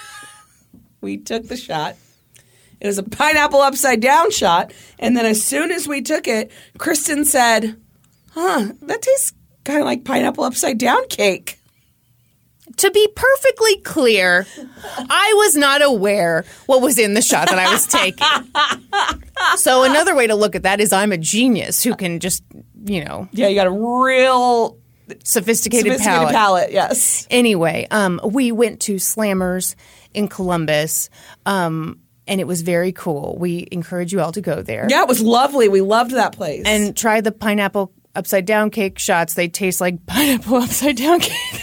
we took the shot. It was a pineapple upside down shot. And then as soon as we took it, Kristen said, huh, that tastes kind of like pineapple upside down cake. To be perfectly clear, I was not aware what was in the shot that I was taking. So another way to look at that is I'm a genius who can just, you know. Yeah, you got a real sophisticated, sophisticated palate. palate. Yes. Anyway, um, we went to Slammers in Columbus, um, and it was very cool. We encourage you all to go there. Yeah, it was lovely. We loved that place. And try the pineapple upside down cake shots. They taste like pineapple upside down cake.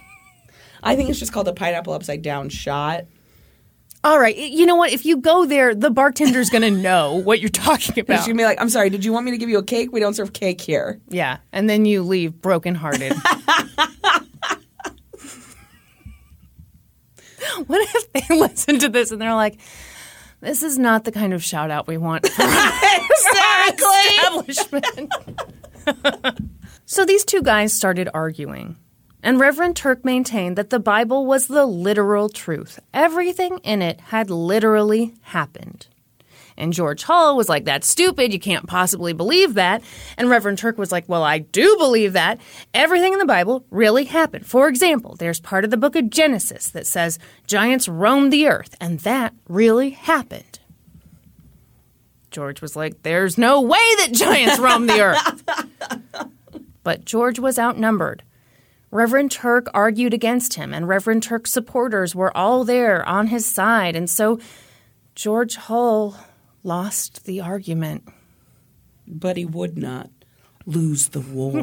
I think it's just called a pineapple upside down shot. All right. You know what? If you go there, the bartender's going to know what you're talking about. She's going to be like, I'm sorry, did you want me to give you a cake? We don't serve cake here. Yeah. And then you leave brokenhearted. What if they listen to this and they're like, this is not the kind of shout out we want for our establishment. So these two guys started arguing, and Reverend Turk maintained that the Bible was the literal truth. Everything in it had literally happened. And George Hull was like, that's stupid. You can't possibly believe that. And Reverend Turk was like, well, I do believe that. Everything in the Bible really happened. For example, there's part of the book of Genesis that says giants roamed the earth, and that really happened. George was like, there's no way that giants roamed the earth. But George was outnumbered. Reverend Turk argued against him, and Reverend Turk's supporters were all there on his side. And so George Hull lost the argument. But he would not lose the war.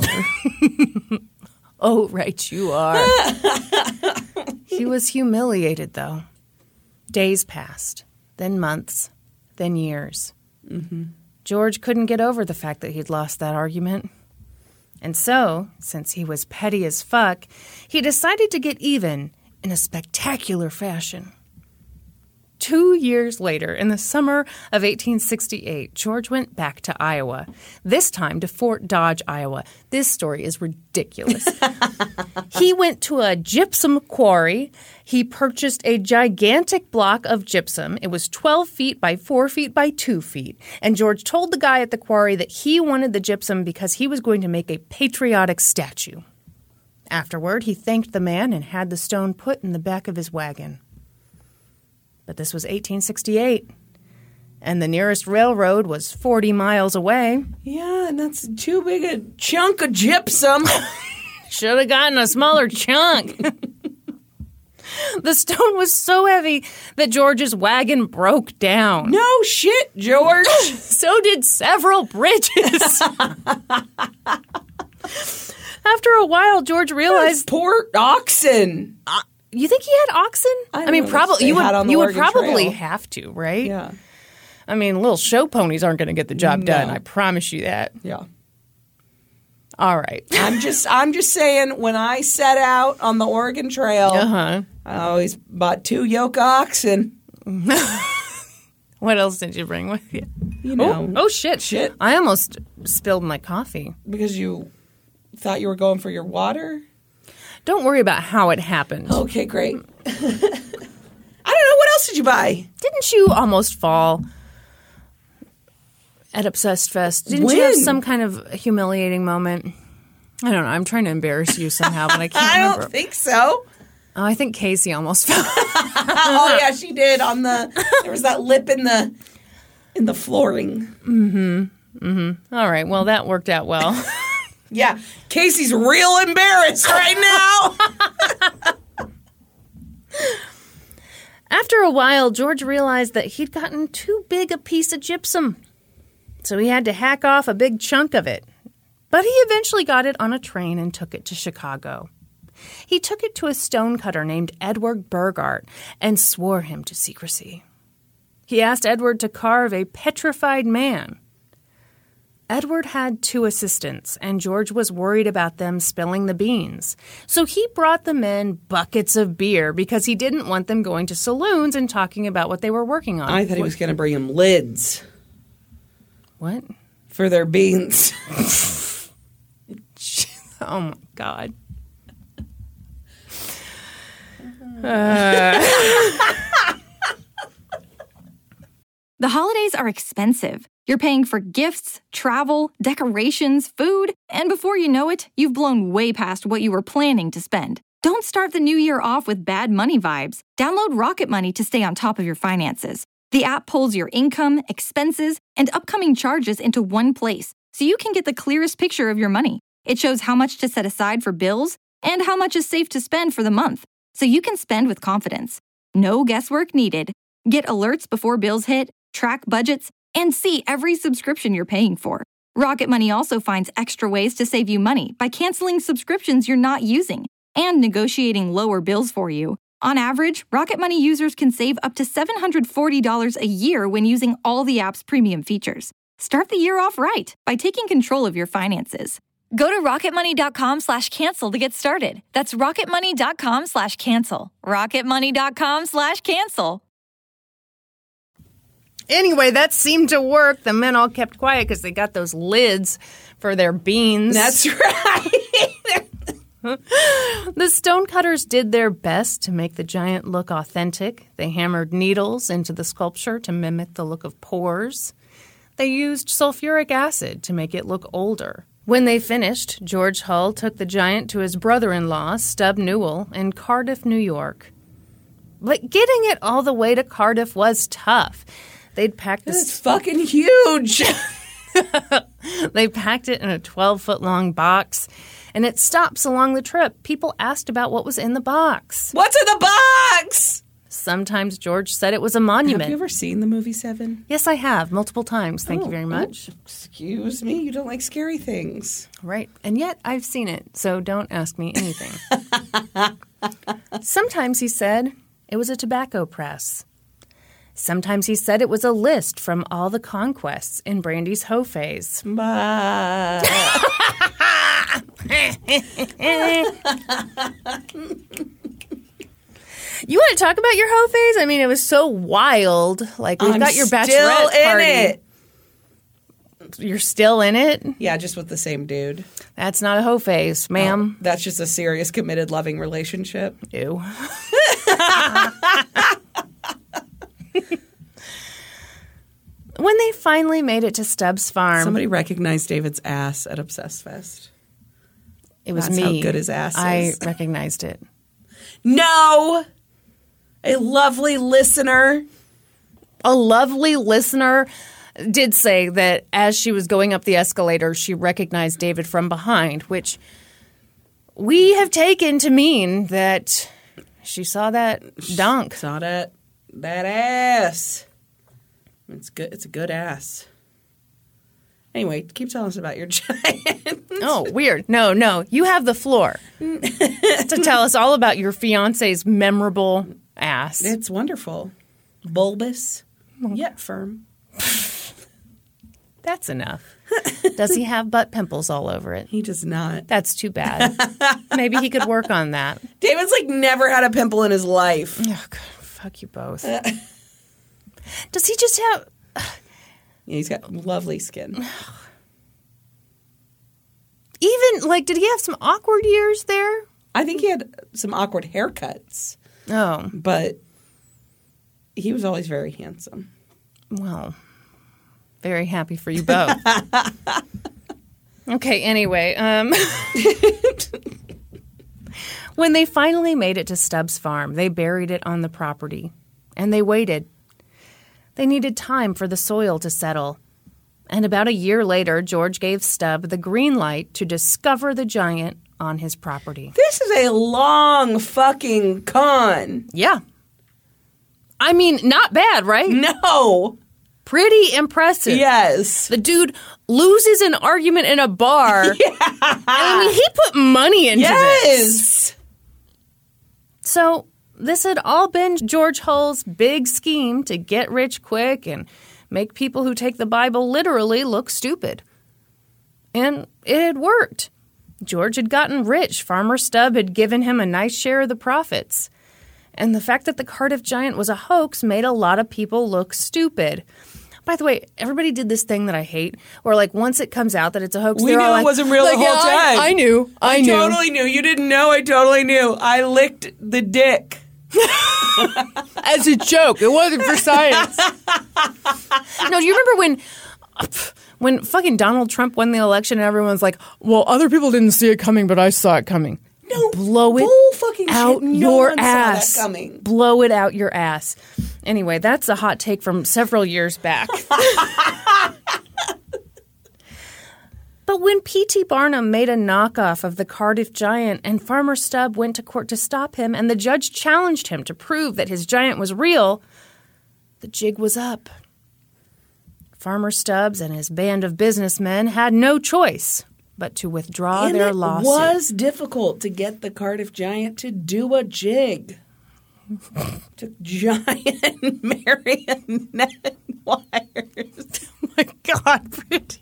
Oh, right, you are. He was humiliated, though. Days passed, then months, then years. Mm-hmm. George couldn't get over the fact that he'd lost that argument. And so, since he was petty as fuck, he decided to get even in a spectacular fashion. Two years later, in the summer of eighteen sixty-eight, George went back to Iowa, this time to Fort Dodge, Iowa. This story is ridiculous. He went to a gypsum quarry. He purchased a gigantic block of gypsum. It was twelve feet by four feet by two feet. And George told the guy at the quarry that he wanted the gypsum because he was going to make a patriotic statue. Afterward, he thanked the man and had the stone put in the back of his wagon. But this was eighteen sixty-eight, and the nearest railroad was forty miles away. Yeah, and that's too big a chunk of gypsum. Should have gotten a smaller chunk. The stone was so heavy that George's wagon broke down. No shit, George. So did several bridges. After a while, George realized... Poor oxen. Uh, you think he had oxen? I, I mean, probably you would. You would probably Trail. have to, right? Yeah. I mean, little show ponies aren't going to get the job No. done. I promise you that. Yeah. All right. I'm just I'm just saying, when I set out on the Oregon Trail, Uh-huh. I always bought two yoke oxen. What else did you bring with you? You know. Oh, oh shit. Shit. I almost spilled my coffee. Because you thought you were going for your water? Don't worry about how it happened. Okay, great. I don't know. What else did you buy? Didn't you almost fall at Obsessed Fest? Didn't When? you have some kind of humiliating moment? I don't know. I'm trying to embarrass you somehow, but I can't I remember. don't think so. Oh, I think Casey almost fell. Oh yeah, she did. On the there was that lip in the in the flooring. Mm-hmm. Mm-hmm. All right. Well, that worked out well. Yeah, Casey's real embarrassed right now. After a while, George realized that he'd gotten too big a piece of gypsum, so he had to hack off a big chunk of it. But he eventually got it on a train and took it to Chicago. He took it to a stonecutter named Edward Burgart and swore him to secrecy. He asked Edward to carve a petrified man. Edward had two assistants, and George was worried about them spilling the beans. So he brought the men buckets of beer because he didn't want them going to saloons and talking about what they were working on. I thought he was going to bring him lids What? for their beans. Oh, my God. Uh. The holidays are expensive. You're paying for gifts, travel, decorations, food, and before you know it, you've blown way past what you were planning to spend. Don't start the new year off with bad money vibes. Download Rocket Money to stay on top of your finances. The app pulls your income, expenses, and upcoming charges into one place, so you can get the clearest picture of your money. It shows how much to set aside for bills and how much is safe to spend for the month, so you can spend with confidence. No guesswork needed. Get alerts before bills hit, track budgets, and see every subscription you're paying for. Rocket Money also finds extra ways to save you money by canceling subscriptions you're not using and negotiating lower bills for you. On average, Rocket Money users can save up to seven hundred forty dollars a year when using all the app's premium features. Start the year off right by taking control of your finances. Go to rocketmoney.com slash cancel to get started. That's rocketmoney.com slash cancel. rocketmoney.com slash cancel. Anyway, that seemed to work. The men all kept quiet because they got those lids for their beans. That's right. The stonecutters did their best to make the giant look authentic. They hammered needles into the sculpture to mimic the look of pores. They used sulfuric acid to make it look older. When they finished, George Hull took the giant to his brother-in-law, Stub Newell, in Cardiff, New York. But getting it all the way to Cardiff was tough. They'd packed It's this. fucking huge. They packed it in a twelve-foot-long box, and at stops along the trip, people asked about what was in the box. What's in the box? Sometimes George said it was a monument. Have you ever seen the movie Seven? Yes, I have, multiple times. Thank Oh, you very much. oh, excuse me, you don't like scary things. Right. And yet I've seen it, so don't ask me anything. Sometimes he said it was a tobacco press. Sometimes he said it was a list from all the conquests in Brandy's hoe phase. Bye. You want to talk about your hoe phase? I mean, it was so wild. Like, we've I'm got your bachelorette still in party. it. You're still in it? Yeah, just with the same dude. That's not a hoe phase, ma'am. Oh, that's just a serious, committed, loving relationship. Ew. When they finally made it to Stubbs Farm, Somebody recognized David's ass at Obsessed Fest. it was That's me. how good his ass I is. recognized it. No! A lovely listener. A lovely listener did say that as she was going up the escalator, she recognized David from behind, which we have taken to mean that She saw that dunk. Saw that that ass. It's good. It's a good ass. Anyway, keep telling us about your giant. Oh, weird. No, no. You have the floor to tell us all about your fiance's memorable ass. It's wonderful. Bulbous, yet firm. That's enough. Does he have butt pimples all over it? He does not. That's too bad. Maybe he could work on that. David's like never had a pimple in his life. Oh, God. Fuck you both. Does he just have... Yeah, he's got lovely skin. Even, like, did he have some awkward years there? I think he had some awkward haircuts. Oh. But he was always very handsome. Well, very happy for you both. Okay, anyway. Um, when they finally made it to Stubbs' farm, they buried it on the property. And they waited. They needed time for the soil to settle. And about a year later, George gave Stubb the green light to discover the giant on his property. This is a long fucking con. Yeah. I mean, not bad, right? No. Pretty impressive. Yes. The dude loses an argument in a bar. Yeah. I mean, he put money into yes. this. So this had all been George Hull's big scheme to get rich quick and make people who take the Bible literally look stupid. And it had worked. George had gotten rich. Farmer Stubb had given him a nice share of the profits. And the fact that the Cardiff Giant was a hoax made a lot of people look stupid. By the way, everybody did this thing that I hate, where like once it comes out that it's a hoax, we they're knew all it like, wasn't real like, the whole yeah, time. I, I knew. I, I knew. totally knew. You didn't know. I totally knew. I licked the dick. As a joke. It wasn't for science. No, do you remember when when fucking Donald Trump won the election and everyone's like, well, other people didn't see it coming, but I saw it coming. No, blow it bull fucking out shit. No your one ass. saw that coming. Blow it out your ass. Anyway, that's a hot take from several years back. But when P T. Barnum made a knockoff of the Cardiff Giant and Farmer Stubb went to court to stop him and the judge challenged him to prove that his giant was real, the jig was up. Farmer Stubbs and his band of businessmen had no choice but to withdraw and their it lawsuit. It was difficult to get the Cardiff Giant to do a jig. Took giant marionette wires. Oh my God, Brittany.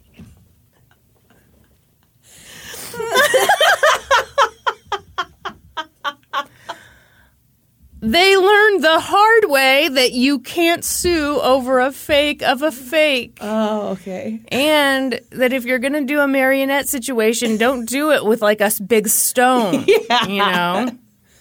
They learned the hard way that you can't sue over a fake of a fake. Oh, okay. And that if you're going to do a marionette situation, don't do it with like a big stone. Yeah. You know?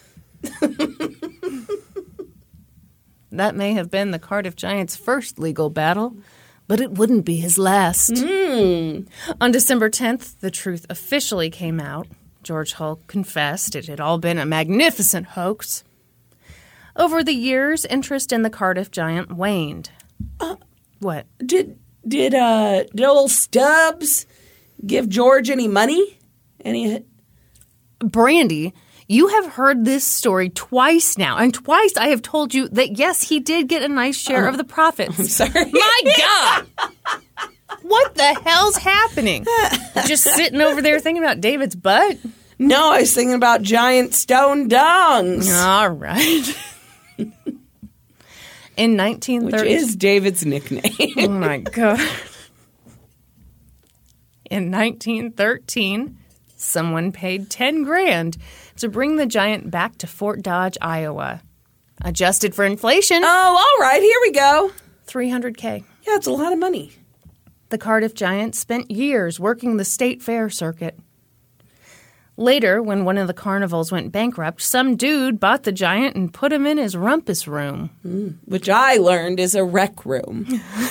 That may have been the Cardiff Giant's first legal battle, but it wouldn't be his last. Mm. On December tenth, the truth officially came out. George Hull confessed it had all been a magnificent hoax. Over the years, interest in the Cardiff Giant waned. Uh, what? Did did uh did old Stubbs give George any money? Any? Brandy, you have heard this story twice now, and twice I have told you that yes, he did get a nice share oh, of the profits. I'm sorry. My God! What the hell's happening? Just sitting over there thinking about David's butt? No, I was thinking about giant stone dongs. All right. In nineteen thirty, which is David's nickname. Oh my God. In nineteen thirteen, someone paid ten grand to bring the giant back to Fort Dodge, Iowa. Adjusted for inflation. Oh, all right. Here we go. three hundred K. Yeah, it's a lot of money. The Cardiff Giant spent years working the state fair circuit. Later, when one of the carnivals went bankrupt, some dude bought the giant and put him in his rumpus room. Mm, which I learned is a rec room.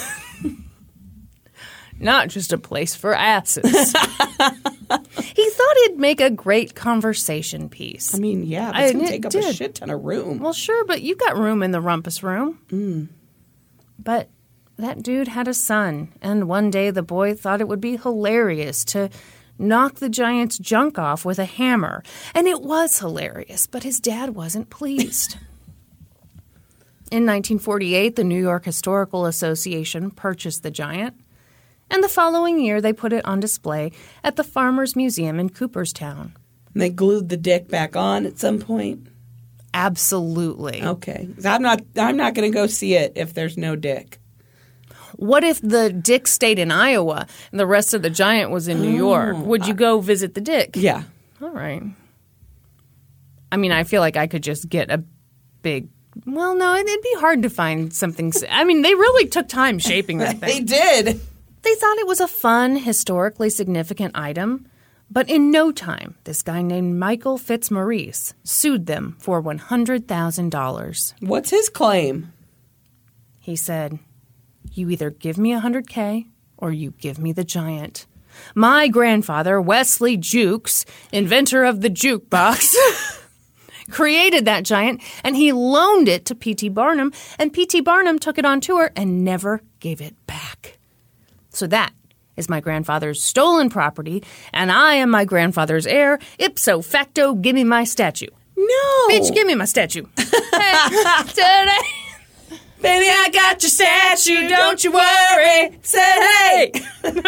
Not just a place for asses. He thought it'd make a great conversation piece. I mean, yeah, I- that's going it to take up did. a shit ton of room. Well, sure, but you got room in the rumpus room. Mm. But that dude had a son, and one day the boy thought it would be hilarious to knock the giant's junk off with a hammer. And it was hilarious, but his dad wasn't pleased. In nineteen forty-eight, the New York Historical Association purchased the giant, and the following year they put it on display at the Farmers Museum in Cooperstown. And they glued the dick back on at some point? Absolutely. Okay. I'm not I'm not going to go see it if there's no dick. What if the dick stayed in Iowa and the rest of the giant was in New York? Would you go visit the dick? Yeah. All right. I mean, I feel like I could just get a big... Well, no, it'd be hard to find something... I mean, they really took time shaping that thing. They did. They thought it was a fun, historically significant item, but in no time, this guy named Michael Fitzmaurice sued them for one hundred thousand dollars. What's his claim? He said, "You either give me one hundred K or you give me the giant. My grandfather, Wesley Jukes, inventor of the jukebox, created that giant, and he loaned it to P T Barnum, and P T Barnum took it on tour and never gave it back. So that is my grandfather's stolen property, and I am my grandfather's heir. Ipso facto, give me my statue." No. Bitch, give me my statue. Hey, today. Baby, I got your statue, don't you worry. Said hey. Okay,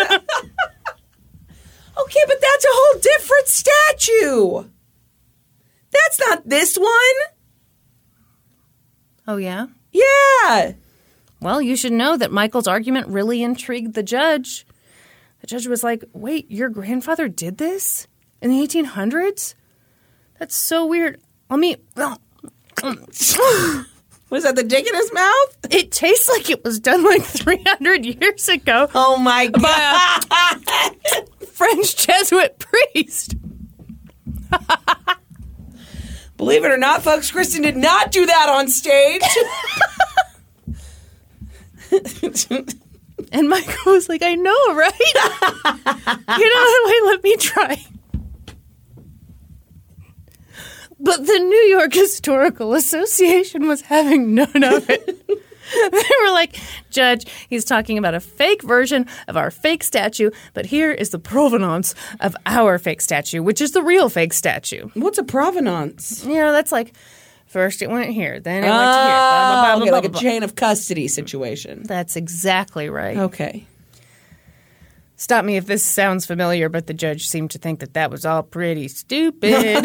but that's a whole different statue. That's not this one. Oh, yeah? Yeah. Well, you should know that Michael's argument really intrigued the judge. The judge was like, wait, your grandfather did this in the eighteen hundreds? That's so weird. Let me... Was that the dick in his mouth? It tastes like it was done like three hundred years ago. Oh, my God. By a French Jesuit priest. Believe it or not, folks, Kristen did not do that on stage. And Michael was like, I know, right? You know, wait, let me try. But the New York Historical Association was having none of it. They were like, Judge, he's talking about a fake version of our fake statue, but here is the provenance of our fake statue, which is the real fake statue. What's a provenance? You know, that's like, first it went here, then it Oh, went to here. Blah, blah, blah, okay, blah, like blah, a chain of custody situation. That's exactly right. Okay. Stop me if this sounds familiar, but the judge seemed to think that that was all pretty stupid.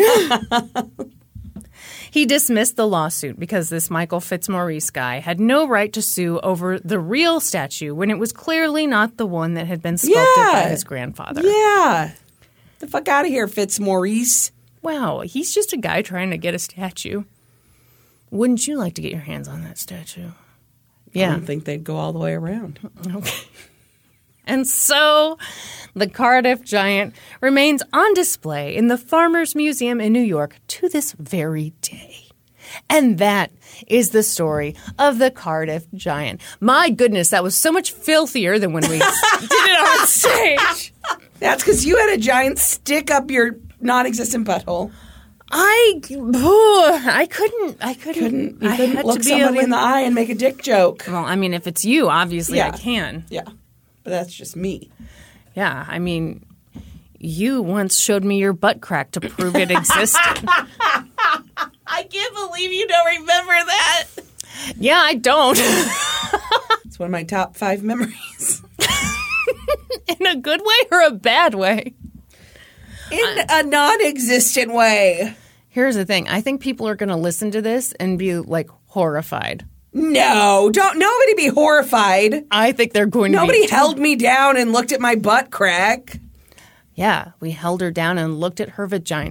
He dismissed the lawsuit because this Michael Fitzmaurice guy had no right to sue over the real statue when it was clearly not the one that had been sculpted Yeah. by his grandfather. Yeah. The fuck out of here, Fitzmaurice. Wow, he's just a guy trying to get a statue. Wouldn't you like to get your hands on that statue? Yeah. I don't think they'd go all the way around. Okay. And so the Cardiff Giant remains on display in the Farmers Museum in New York to this very day. And that is the story of the Cardiff Giant. My goodness, that was so much filthier than when we did it on stage. That's because you had a giant stick up your non-existent butthole. I, oh, I couldn't, I couldn't, Couldn't you I couldn't had look to be somebody able- in the eye and make a dick joke? Well, I mean, if it's you, obviously Yeah. I can. Yeah, but that's just me. Yeah, I mean, you once showed me your butt crack to prove it existed. I can't believe you don't remember that. Yeah, I don't. It's one of my top five memories. In a good way or a bad way? In a non-existent way. Here's the thing. I think people are going to listen to this and be, like, horrified. No, don't nobody be horrified. I think they're going to Nobody be... held me down and looked at my butt crack. Yeah, we held her down and looked at her vagina.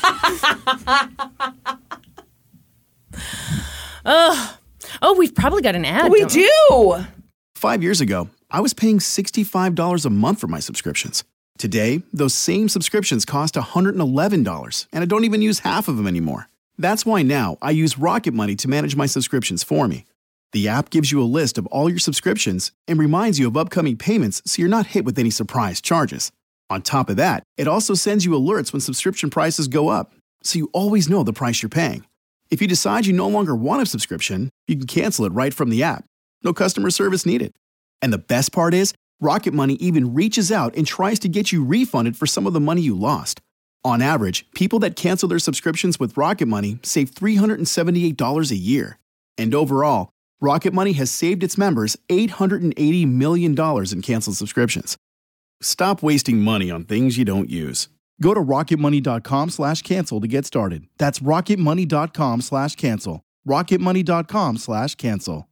uh, oh, we've probably got an ad. We don't do. Five years ago, I was paying sixty-five dollars a month for my subscriptions. Today, those same subscriptions cost one hundred eleven dollars, and I don't even use half of them anymore. That's why now I use Rocket Money to manage my subscriptions for me. The app gives you a list of all your subscriptions and reminds you of upcoming payments so you're not hit with any surprise charges. On top of that, it also sends you alerts when subscription prices go up, so you always know the price you're paying. If you decide you no longer want a subscription, you can cancel it right from the app. No customer service needed. And the best part is, Rocket Money even reaches out and tries to get you refunded for some of the money you lost. On average, people that cancel their subscriptions with Rocket Money save three hundred seventy-eight dollars a year. And overall, Rocket Money has saved its members eight hundred eighty million dollars in canceled subscriptions. Stop wasting money on things you don't use. Go to rocketmoney.com slash cancel to get started. That's rocketmoney.com slash cancel. rocketmoney.com slash cancel.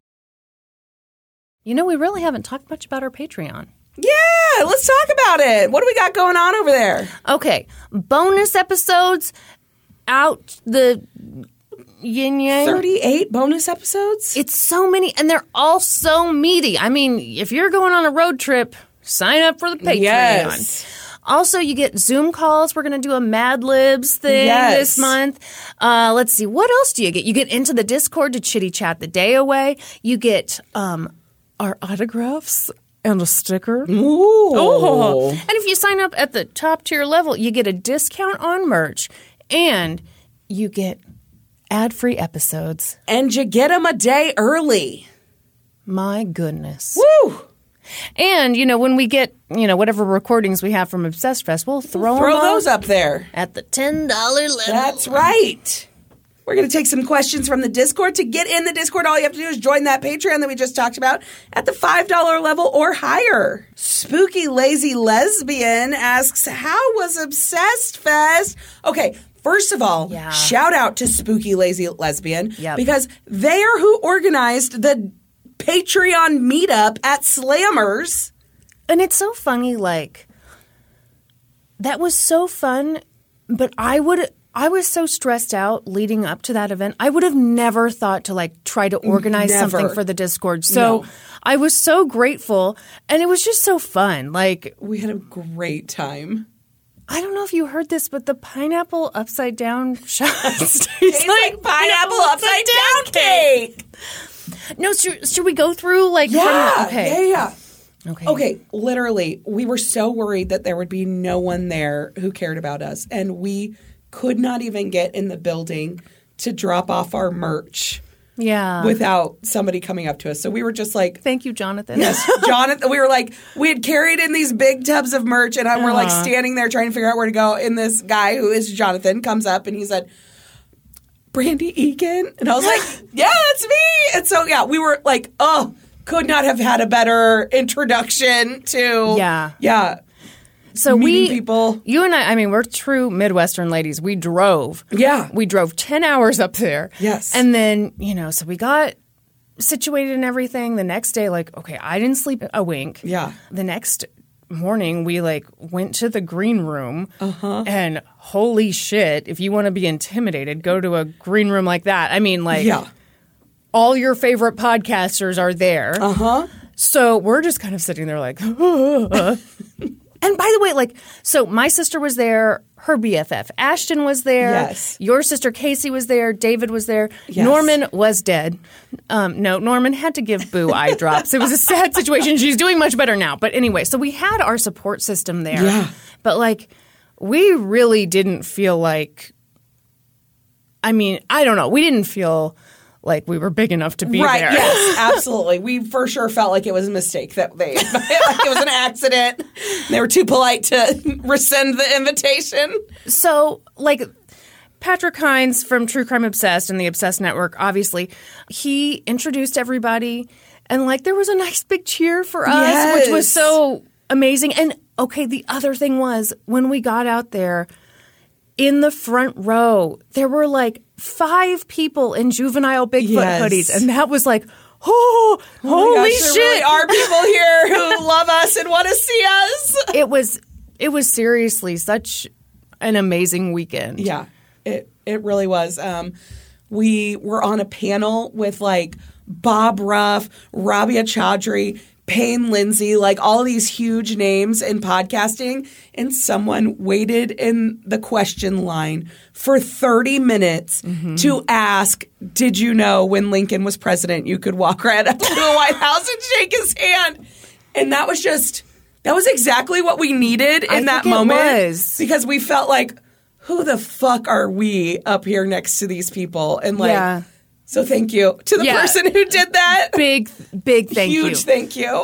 You know, we really haven't talked much about our Patreon. Yeah, let's talk about it. What do we got going on over there? Okay, bonus episodes out the yin yang. thirty-eight bonus episodes? It's so many, and they're all so meaty. I mean, if you're going on a road trip, sign up for the Patreon. Yes. Also, you get Zoom calls. We're going to do a Mad Libs thing Yes. this month. Uh, let's see. What else do you get? You get into the Discord to chitty chat the day away. You get um, our autographs and a sticker. Ooh. Oh. And if you sign up at the top tier level, you get a discount on merch and you get ad-free episodes. And you get them a day early. My goodness. Woo! And, you know, when we get, you know, whatever recordings we have from Obsessed Fest, we'll throw, Throw them those up there. at the ten dollars level. That's right. We're going to take some questions from the Discord. To get in the Discord, all you have to do is join that Patreon that we just talked about at the five dollars level or higher. Spooky Lazy Lesbian asks, how was Obsessed Fest? Okay, first of all, Yeah. shout out to Spooky Lazy Lesbian Yep. because they are who organized the Patreon meetup at Slammers. And it's so funny, like, that was so fun, but I would, I was so stressed out leading up to that event. I would have never thought to, like, try to organize Never. something for the Discord. So No. I was so grateful, and it was just so fun. Like, We had a great time. I don't know if you heard this, but the pineapple upside down shot tastes Tastes like pineapple upside down cake. No, should, should we go through, like, Yeah, from the, okay. yeah, yeah. Okay. Okay, literally, we were so worried that there would be no one there who cared about us, and we could not even get in the building to drop off our merch Yeah. without somebody coming up to us. So we were just like, Thank you, Jonathan. yes, Jonathan. We were like, we had carried in these big tubs of merch, and I, we're like Uh-huh. standing there trying to figure out where to go. And this guy who is Jonathan comes up, and he said, Brandy Egan? And I was like, yeah, that's me. And so, yeah, we were like, oh, could not have had a better introduction to, Yeah. yeah, So meeting we, people. You and I, I mean, we're true Midwestern ladies. We drove. Yeah. We drove ten hours up there. Yes. And then, you know, so we got situated and everything. The next day, like, okay, I didn't sleep a wink. Yeah. The next morning, we, like, went to the green room. Uh-huh. And holy shit, if you want to be intimidated, go to a green room like that. I mean, like, Yeah. all your favorite podcasters are there. Uh-huh. So we're just kind of sitting there like, and by the way, like, so my sister was there, her B F F Ashton was there, Yes. your sister Casey was there, David was there, Yes. Norman was dead. Um, no, Norman had to give Boo eye drops. It was a sad situation. She's doing much better now. But anyway, so we had our support system there. Yeah. But like, we really didn't feel like, I mean, I don't know. We didn't feel like we were big enough to be Right, there. yes, absolutely. We for sure felt like it was a mistake that they, like it was an accident. They were too polite to rescind the invitation. So, like, Patrick Hines from True Crime Obsessed and the Obsessed Network, obviously, he introduced everybody, and, like, there was a nice big cheer for us, Yes. which was so amazing. And, okay, the other thing was, when we got out there, in the front row, there were, like, five people in juvenile Bigfoot Yes. hoodies, and that was like, oh, Oh my holy gosh, there shit. really are people here who love us and want to see us. It was, it was seriously such an amazing weekend. Yeah, it it really was. Um, we were on a panel with like Bob Ruff, Rabia Chaudhry, Payne Lindsay, like all these huge names in podcasting, and someone waited in the question line for thirty minutes Mm-hmm. to ask, did you know when Lincoln was president, you could walk right up to the White House and shake his hand? And that was just, that was exactly what we needed in I that think it moment. was. Because we felt like, who the fuck are we up here next to these people? And like, Yeah. so thank you to the Yeah. person who did that. Big, big thank Huge you. thank you.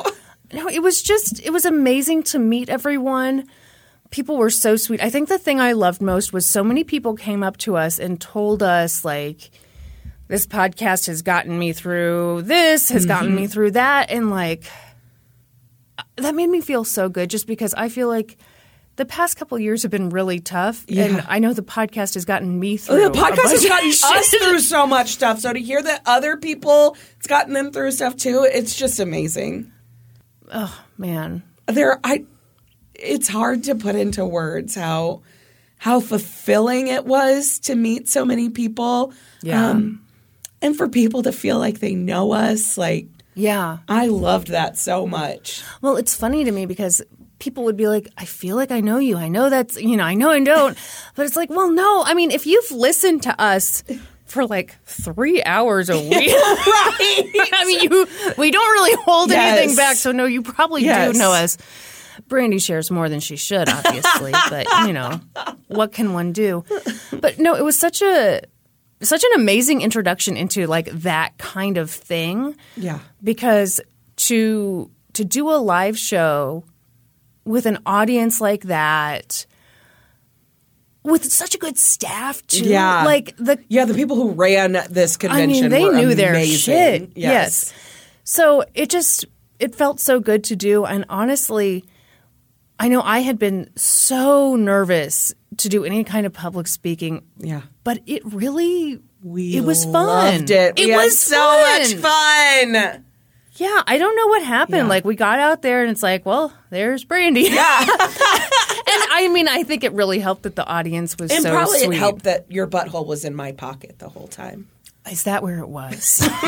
no, it was just, it was amazing to meet everyone. People were so sweet. I think the thing I loved most was so many people came up to us and told us, like, this podcast has gotten me through this, has mm-hmm. gotten me through that. And, like, that made me feel so good just because I feel like the past couple of years have been really tough. Yeah. And I know the podcast has gotten me through. The podcast has gotten us through so much stuff. So to hear that other people, it's gotten them through stuff too, it's just amazing. Oh, man. There, I, it's hard to put into words how how fulfilling it was to meet so many people. Yeah. Um, and for people to feel like they know us. Like, yeah. I loved that so much. Well, it's funny to me because people would be like, I feel like I know you. I know that's, you know, I know I don't. But it's like, well, no. I mean, if you've listened to us for like three hours a week. Right. I mean, you we don't really hold yes. anything back. So, no, you probably yes. do know us. Brandy shares more than she should, obviously. But, you know, what can one do? But, no, it was such a such an amazing introduction into like that kind of thing. Yeah. Because to to do a live show with an audience like that, with such a good staff too. Yeah. Like the Yeah, the people who ran this convention I mean, they were knew amazing. their shit. Yes. yes. So it just it felt so good to do. And honestly, I know I had been so nervous to do any kind of public speaking. Yeah. But it really We it was fun. loved it. It we was had so fun. much fun. Yeah, I don't know what happened. Yeah. Like, we got out there and it's like, well, there's Brandy. Yeah. And I mean, I think it really helped that the audience was And so probably sweet. it helped that your butthole was in my pocket the whole time. Is that where it was?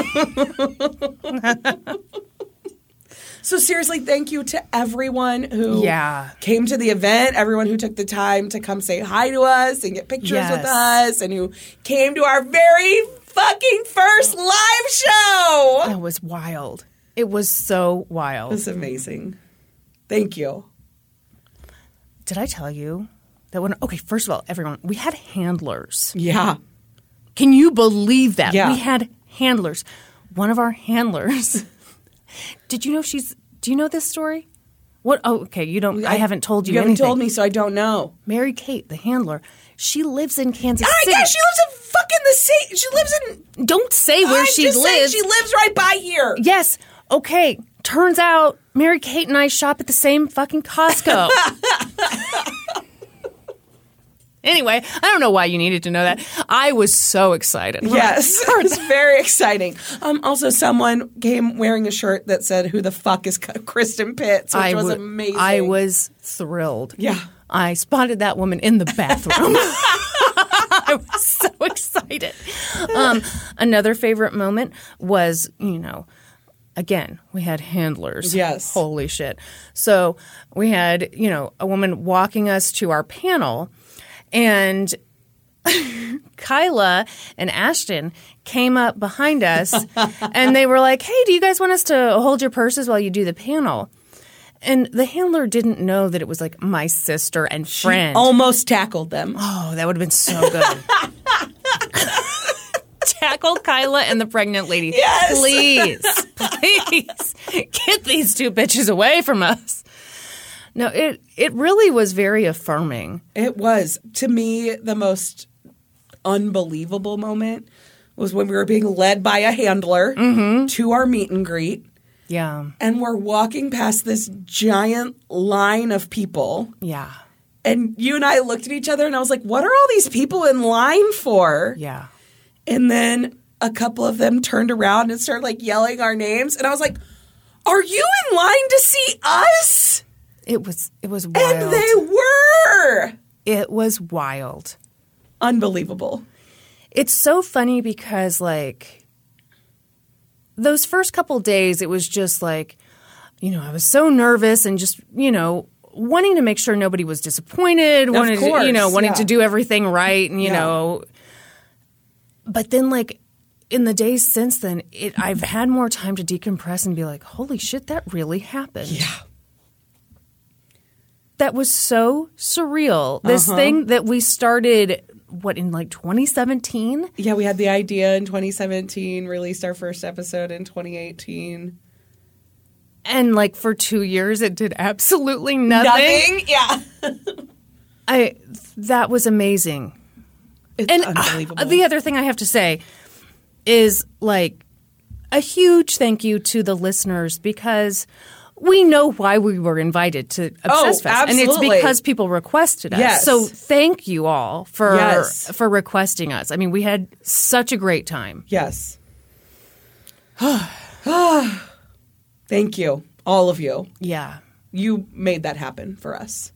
So seriously, thank you to everyone who Yeah. came to the event, everyone who took the time to come say hi to us and get pictures Yes. with us, and who came to our very fucking first live show. That was wild. It was so wild. It was amazing. Thank you. Did I tell you that when – okay, first of all, everyone, we had handlers. Yeah. Can you believe that? Yeah. We had handlers. One of our handlers – did you know she's – do you know this story? What? Oh, okay. You don't – I, I haven't told you, You haven't anything. told me, so I don't know. Mary Kate, the handler, she lives in Kansas Oh my City. gosh, she lives in fucking the city. She lives in – Don't say where I'm she just saying lives. she lives right by here. Yes. Okay. Turns out Mary Kate and I shop at the same fucking Costco. Anyway, I don't know why you needed to know that. I was so excited. Yes, it's very exciting. Um, also, someone came wearing a shirt that said, "Who the fuck is Kristen Pitts?" Which I was w- amazing. I was thrilled. Yeah. I spotted that woman in the bathroom. I was so excited. Um, another favorite moment was, you know, again, we had handlers. Yes. Holy shit. So we had, you know, a woman walking us to our panel, and Kyla and Ashton came up behind us and they were like, hey, do you guys want us to hold your purses while you do the panel? And the handler didn't know that it was like my sister and friend. She almost tackled them. Oh, that would have been so good. Tackle Kyla and the pregnant lady. Yes. Please, please get these two bitches away from us. No, it it really was very affirming. It was. To me, the most unbelievable moment was when we were being led by a handler Mm-hmm. to our meet and greet. Yeah. And we're walking past this giant line of people. Yeah. And you and I looked at each other and I was like, what are all these people in line for? Yeah. And then a couple of them turned around and started like yelling our names. And I was like, are you in line to see us? It was it was wild. And they were. It was wild. Unbelievable. It's so funny because, like, those first couple days, it was just like, you know, I was so nervous and just, you know, wanting to make sure nobody was disappointed, wanted course, to, you know, wanting yeah. to do everything right, and you Yeah. know. But then, like, in the days since then, it I've had more time to decompress and be like, holy shit, that really happened. Yeah. That was so surreal. This Uh-huh. thing that we started, what, in like twenty seventeen? Yeah, we had the idea in twenty seventeen, released our first episode in twenty eighteen. And like for two years, it did absolutely nothing. Nothing? Yeah. I that was amazing. It's and unbelievable. Uh, the other thing I have to say is like a huge thank you to the listeners because we know why we were invited to Obsessed Oh, Fest. absolutely. And it's because people requested us. Yes. So thank you all for Yes. for requesting us. I mean, we had such a great time. Yes. Thank you, all of you. Yeah. You made that happen for us.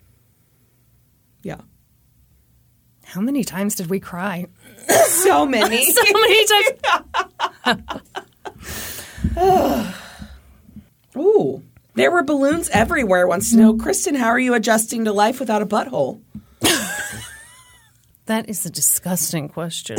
Yeah. How many times did we cry? So many. So many times. Ooh. There were balloons everywhere. Wants to know, Kristen, how are you adjusting to life without a butthole? That is a disgusting question.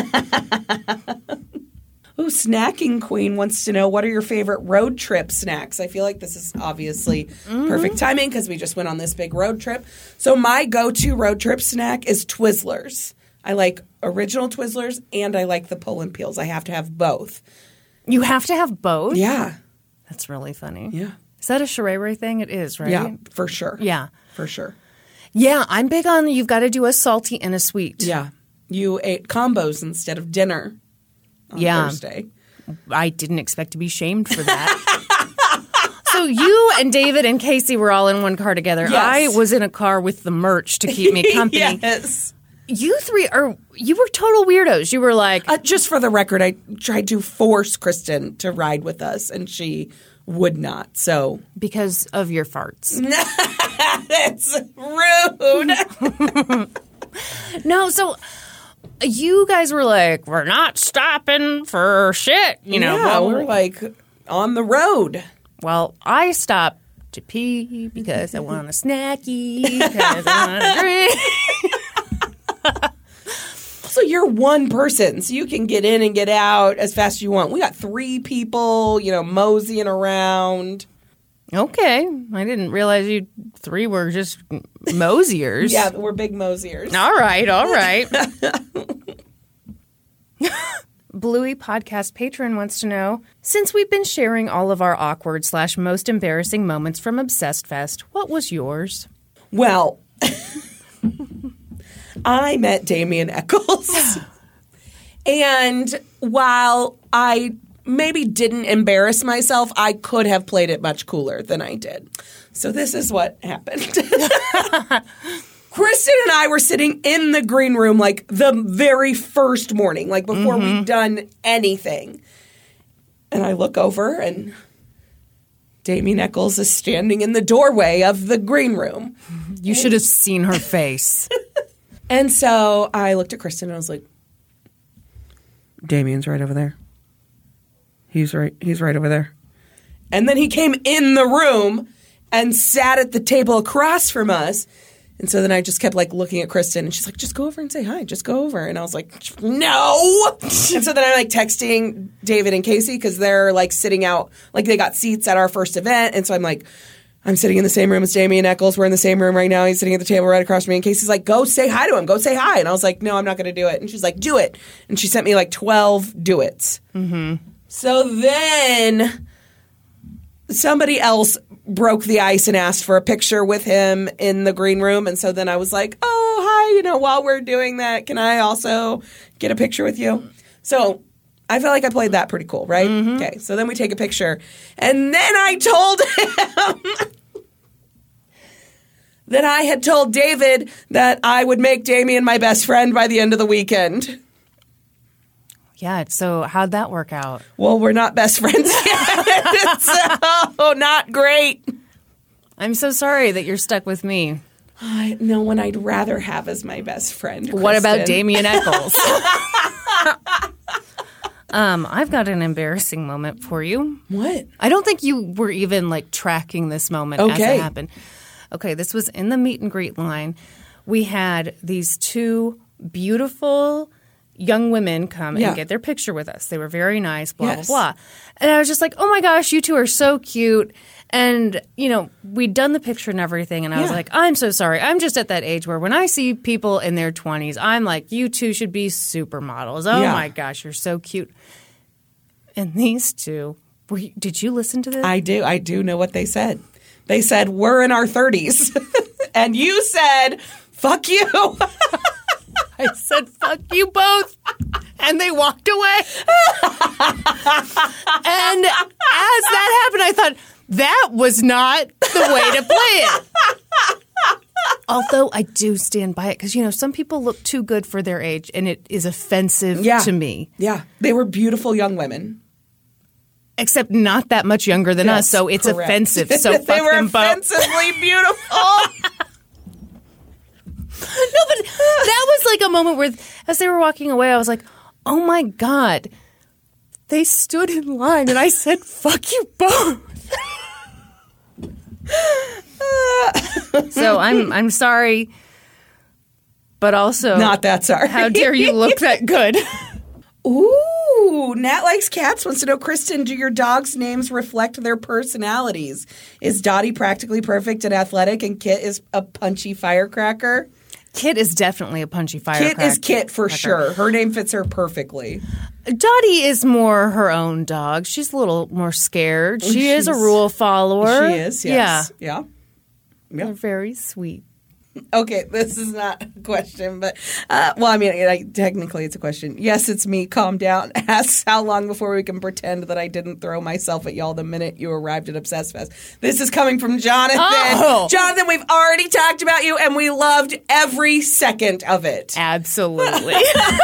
Ooh, Snacking Queen wants to know, what are your favorite road trip snacks? I feel like this is obviously mm-hmm. perfect timing because we just went on this big road trip. So my go-to road trip snack is Twizzlers. I like original Twizzlers and I like the pull and peels. I have to have both. You have to have both? Yeah. That's really funny. Yeah. Is that a Sheree thing? It is, right? Yeah, for sure. Yeah. For sure. Yeah, I'm big on you've got to do a salty and a sweet. Yeah. You ate combos instead of dinner on yeah. Thursday. I didn't expect to be shamed for that. So you and David and Casey were all in one car together. Yes. I was in a car with the merch to keep me company. Yes. You three are, you were total weirdos. You were like. Uh, just for the record, I tried to force Kristen to ride with us and she would not. So. Because of your farts. That's rude. No, so. You guys were like, we're not stopping for shit, you know. Yeah, well, we're like on the road. Well, I stopped to pee because I want a snacky, because I want a drink. So you're one person, so you can get in and get out as fast as you want. We got three people, you know, moseying around. Okay. I didn't realize you three were just mosiers. Yeah, we're big mosiers. All right, all right. Bluey Podcast patron wants to know, since we've been sharing all of our awkward slash most embarrassing moments from Obsessed Fest, what was yours? Well, I met Damien Eccles. And while I maybe didn't embarrass myself, I could have played it much cooler than I did. So this is what happened. Kristen and I were sitting in the green room like the very first morning, like before mm-hmm. we'd done anything. And I look over and Damien Eccles is standing in the doorway of the green room. You and should have seen her face. And so I looked at Kristen and I was like, Damien's right over there. He's right. He's right over there. And then he came in the room and sat at the table across from us. And so then I just kept like looking at Kristen and she's like, just go over and say hi. Just go over. And I was like, no. And so then I'm like texting David and Casey because they're like sitting out, like they got seats at our first event. And so I'm like, I'm sitting in the same room as Damien Eccles. We're in the same room right now. He's sitting at the table right across from me. And Casey's like, go say hi to him. Go say hi. And I was like, no, I'm not going to do it. And she's like, do it. And she sent me like twelve do-its. Mm-hmm. So then somebody else broke the ice and asked for a picture with him in the green room. And so then I was like, oh, hi, you know, while we're doing that, can I also get a picture with you? So I felt like I played that pretty cool, right? Mm-hmm. Okay, so then we take a picture. And then I told him that I had told David that I would make Damien my best friend by the end of the weekend. Yeah, so how'd that work out? Well, we're not best friends yet, so not great. I'm so sorry that you're stuck with me. I know one I'd rather have as my best friend. Kristen. What about Damien Eccles? um, I've got an embarrassing moment for you. What? I don't think you were even like tracking this moment okay. as it happened. Okay, this was in the meet and greet line. We had these two beautiful young women come yeah. and get their picture with us. They were very nice, blah, yes. blah, blah. And I was just like, oh my gosh, you two are so cute. And, you know, we'd done the picture and everything. And I yeah. was like, I'm so sorry. I'm just at that age where when I see people in their twenties, I'm like, you two should be supermodels. Oh yeah. my gosh, you're so cute. And these two Were you, did you listen to this? I do. I do know what they said. They said, we're in our thirties. And you said, fuck you. I said, fuck you both. And they walked away. And as that happened, I thought, that was not the way to play it. Although I do stand by it because, you know, some people look too good for their age and it is offensive yeah. to me. Yeah. They were beautiful young women. Except not that much younger than yes, us, so it's correct. offensive. So fuck they were them both. offensively beautiful. No, but that was like a moment where, as they were walking away, I was like, oh my God. They stood in line and I said, fuck you both. So I'm I'm sorry, but also not that sorry. How dare you look that good? Ooh, Nat Likes Cats wants to know, Kristen, do your dogs' names reflect their personalities? Is Dottie practically perfect and athletic and Kit is a punchy firecracker? Kit is definitely a punchy firecracker. Kit is Kit for sure. Her name fits her perfectly. Dottie is more her own dog. She's a little more scared. She She's, is a rule follower. She is, yes. Yeah. Yeah. They're very sweet. Okay, this is not a question, but, uh, well, I mean, I, technically it's a question. Yes, it's me. Calm down. Asks how long before we can pretend that I didn't throw myself at y'all the minute you arrived at Obsessed Fest. This is coming from Jonathan. Oh. Jonathan, we've already talked about you, and we loved every second of it. Absolutely.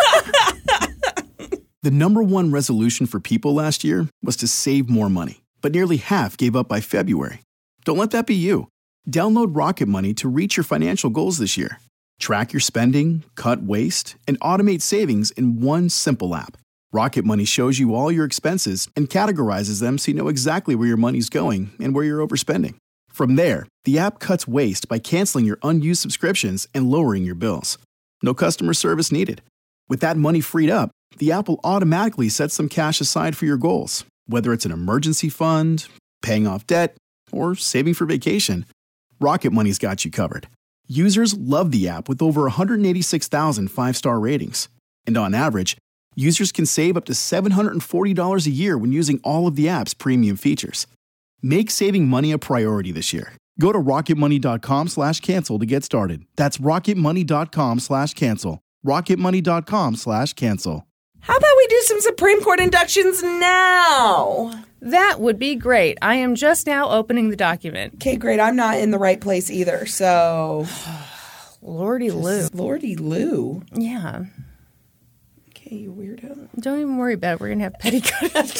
The number one resolution for people last year was to save more money, but nearly half gave up by February. Don't let that be you. Download Rocket Money to reach your financial goals this year. Track your spending, cut waste, and automate savings in one simple app. Rocket Money shows you all your expenses and categorizes them so you know exactly where your money's going and where you're overspending. From there, the app cuts waste by canceling your unused subscriptions and lowering your bills. No customer service needed. With that money freed up, the app will automatically set some cash aside for your goals, whether it's an emergency fund, paying off debt, or saving for vacation. Rocket Money's got you covered. Users love the app with over one hundred eighty-six thousand five-star ratings. And on average, users can save up to seven hundred forty dollars a year when using all of the app's premium features. Make saving money a priority this year. Go to rocketmoney.com slash cancel to get started. That's rocketmoney.com slash cancel. rocketmoney.com slash cancel. How about we do some Supreme Court inductions now? That would be great. I am just now opening the document. Okay, great. I'm not in the right place either, so... Lordy Lou. Lordy Lou? Yeah. Okay, you weirdo. Don't even worry about it. We're going to have petticoat.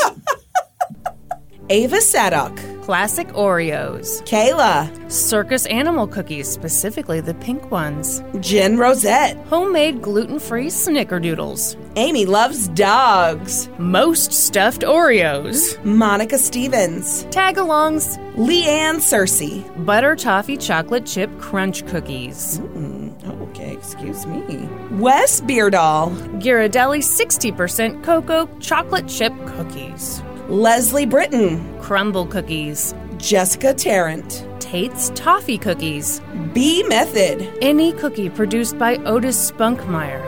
Ava Sadok. Classic Oreos. Kayla. Circus animal cookies, specifically the pink ones. Jen Rosette. Homemade gluten-free snickerdoodles. Amy loves dogs. Most stuffed Oreos. Monica Stevens. Tagalongs. Leanne Cersei. Butter toffee chocolate chip crunch cookies. Mm, okay, excuse me. Wes Beardall. Ghirardelli sixty percent cocoa chocolate chip cookies. Leslie Britton. Crumble cookies. Jessica Tarrant. Tate's toffee cookies. B Method. Any cookie produced by Otis Spunkmeyer.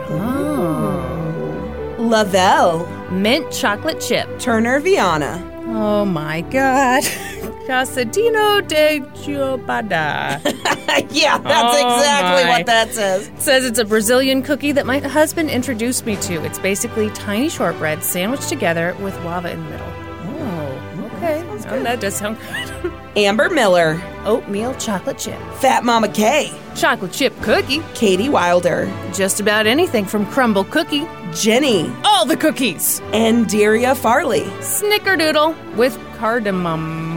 Oh. Lavelle. Mint chocolate chip. Turner Viana. Oh my God. Casadino de Ciobada. Yeah, that's oh exactly my. what that says. It says it's a Brazilian cookie that my husband introduced me to. It's basically tiny shortbread sandwiched together with guava in the middle. Oh, okay. Oh, that does sound good. Amber Miller. Oatmeal chocolate chip. Fat Mama K. Chocolate chip cookie. Katie Wilder. Just about anything from crumble cookie. Jenny. All the cookies. And Deria Farley. Snickerdoodle with cardamom.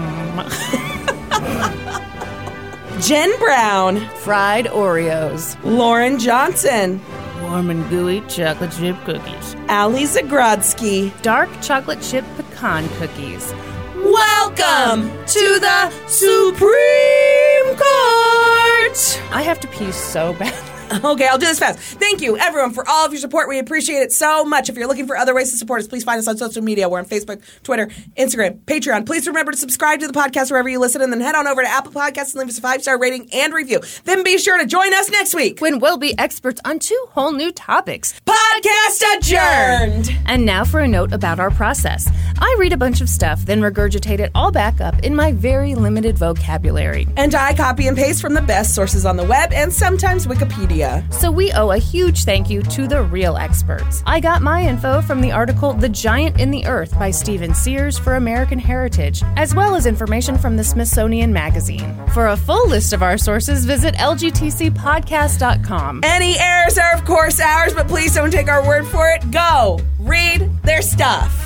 Jen Brown. Fried Oreos. Lauren Johnson. Warm and gooey chocolate chip cookies. Ali Zagrodsky. Dark chocolate chip pecan cookies. Welcome to the Supreme Court. I have to pee so bad. Okay, I'll do this fast. Thank you, everyone, for all of your support. We appreciate it so much. If you're looking for other ways to support us, please find us on social media. We're on Facebook, Twitter, Instagram, Patreon. Please remember to subscribe to the podcast wherever you listen, and then head on over to Apple Podcasts and leave us a five-star rating and review. Then be sure to join us next week when we'll be experts on two whole new topics. Potty Podcast adjourned. And now for a note about our process. I read a bunch of stuff, then regurgitate it all back up in my very limited vocabulary. And I copy and paste from the best sources on the web and sometimes Wikipedia. So we owe a huge thank you to the real experts. I got my info from the article The Giant in the Earth by Stephen Sears for American Heritage, as well as information from the Smithsonian Magazine. For a full list of our sources, visit L G T C podcast dot com. Any errors are, of course, ours, but please don't take our word for it. Go read their stuff.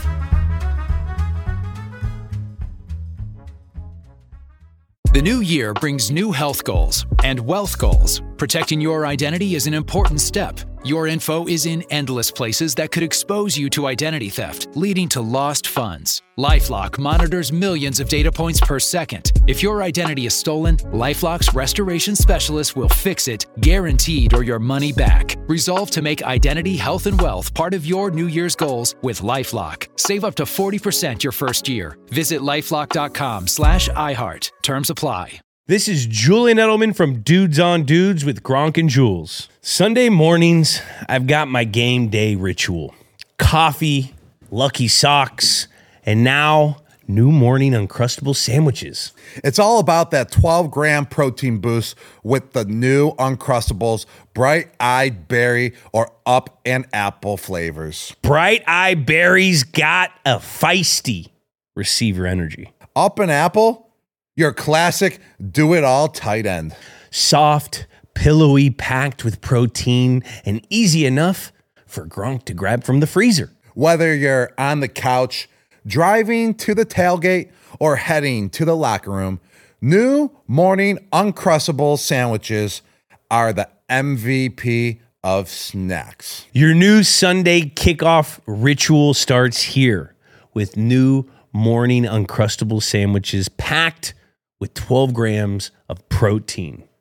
The new year brings new health goals and wealth goals. Protecting your identity is an important step. Your info is in endless places that could expose you to identity theft, leading to lost funds. LifeLock monitors millions of data points per second. If your identity is stolen, LifeLock's restoration specialist will fix it, guaranteed, or your money back. Resolve to make identity, health, and wealth part of your New Year's goals with LifeLock. Save up to forty percent your first year. Visit lifelock.com slash iHeart. Terms apply. This is Julian Edelman from Dudes on Dudes with Gronk and Jules. Sunday mornings, I've got my game day ritual. Coffee, Lucky Socks, and now new morning Uncrustable sandwiches. It's all about that twelve gram protein boost with the new Uncrustables bright-eyed berry or up and apple flavors. Bright-eyed berries got a feisty receiver energy. Up and apple? Your classic do-it-all tight end. Soft, pillowy, packed with protein, and easy enough for Gronk to grab from the freezer. Whether you're on the couch, driving to the tailgate, or heading to the locker room, new morning Uncrustable sandwiches are the M V P of snacks. Your new Sunday kickoff ritual starts here with new morning Uncrustable sandwiches packed with twelve grams of protein.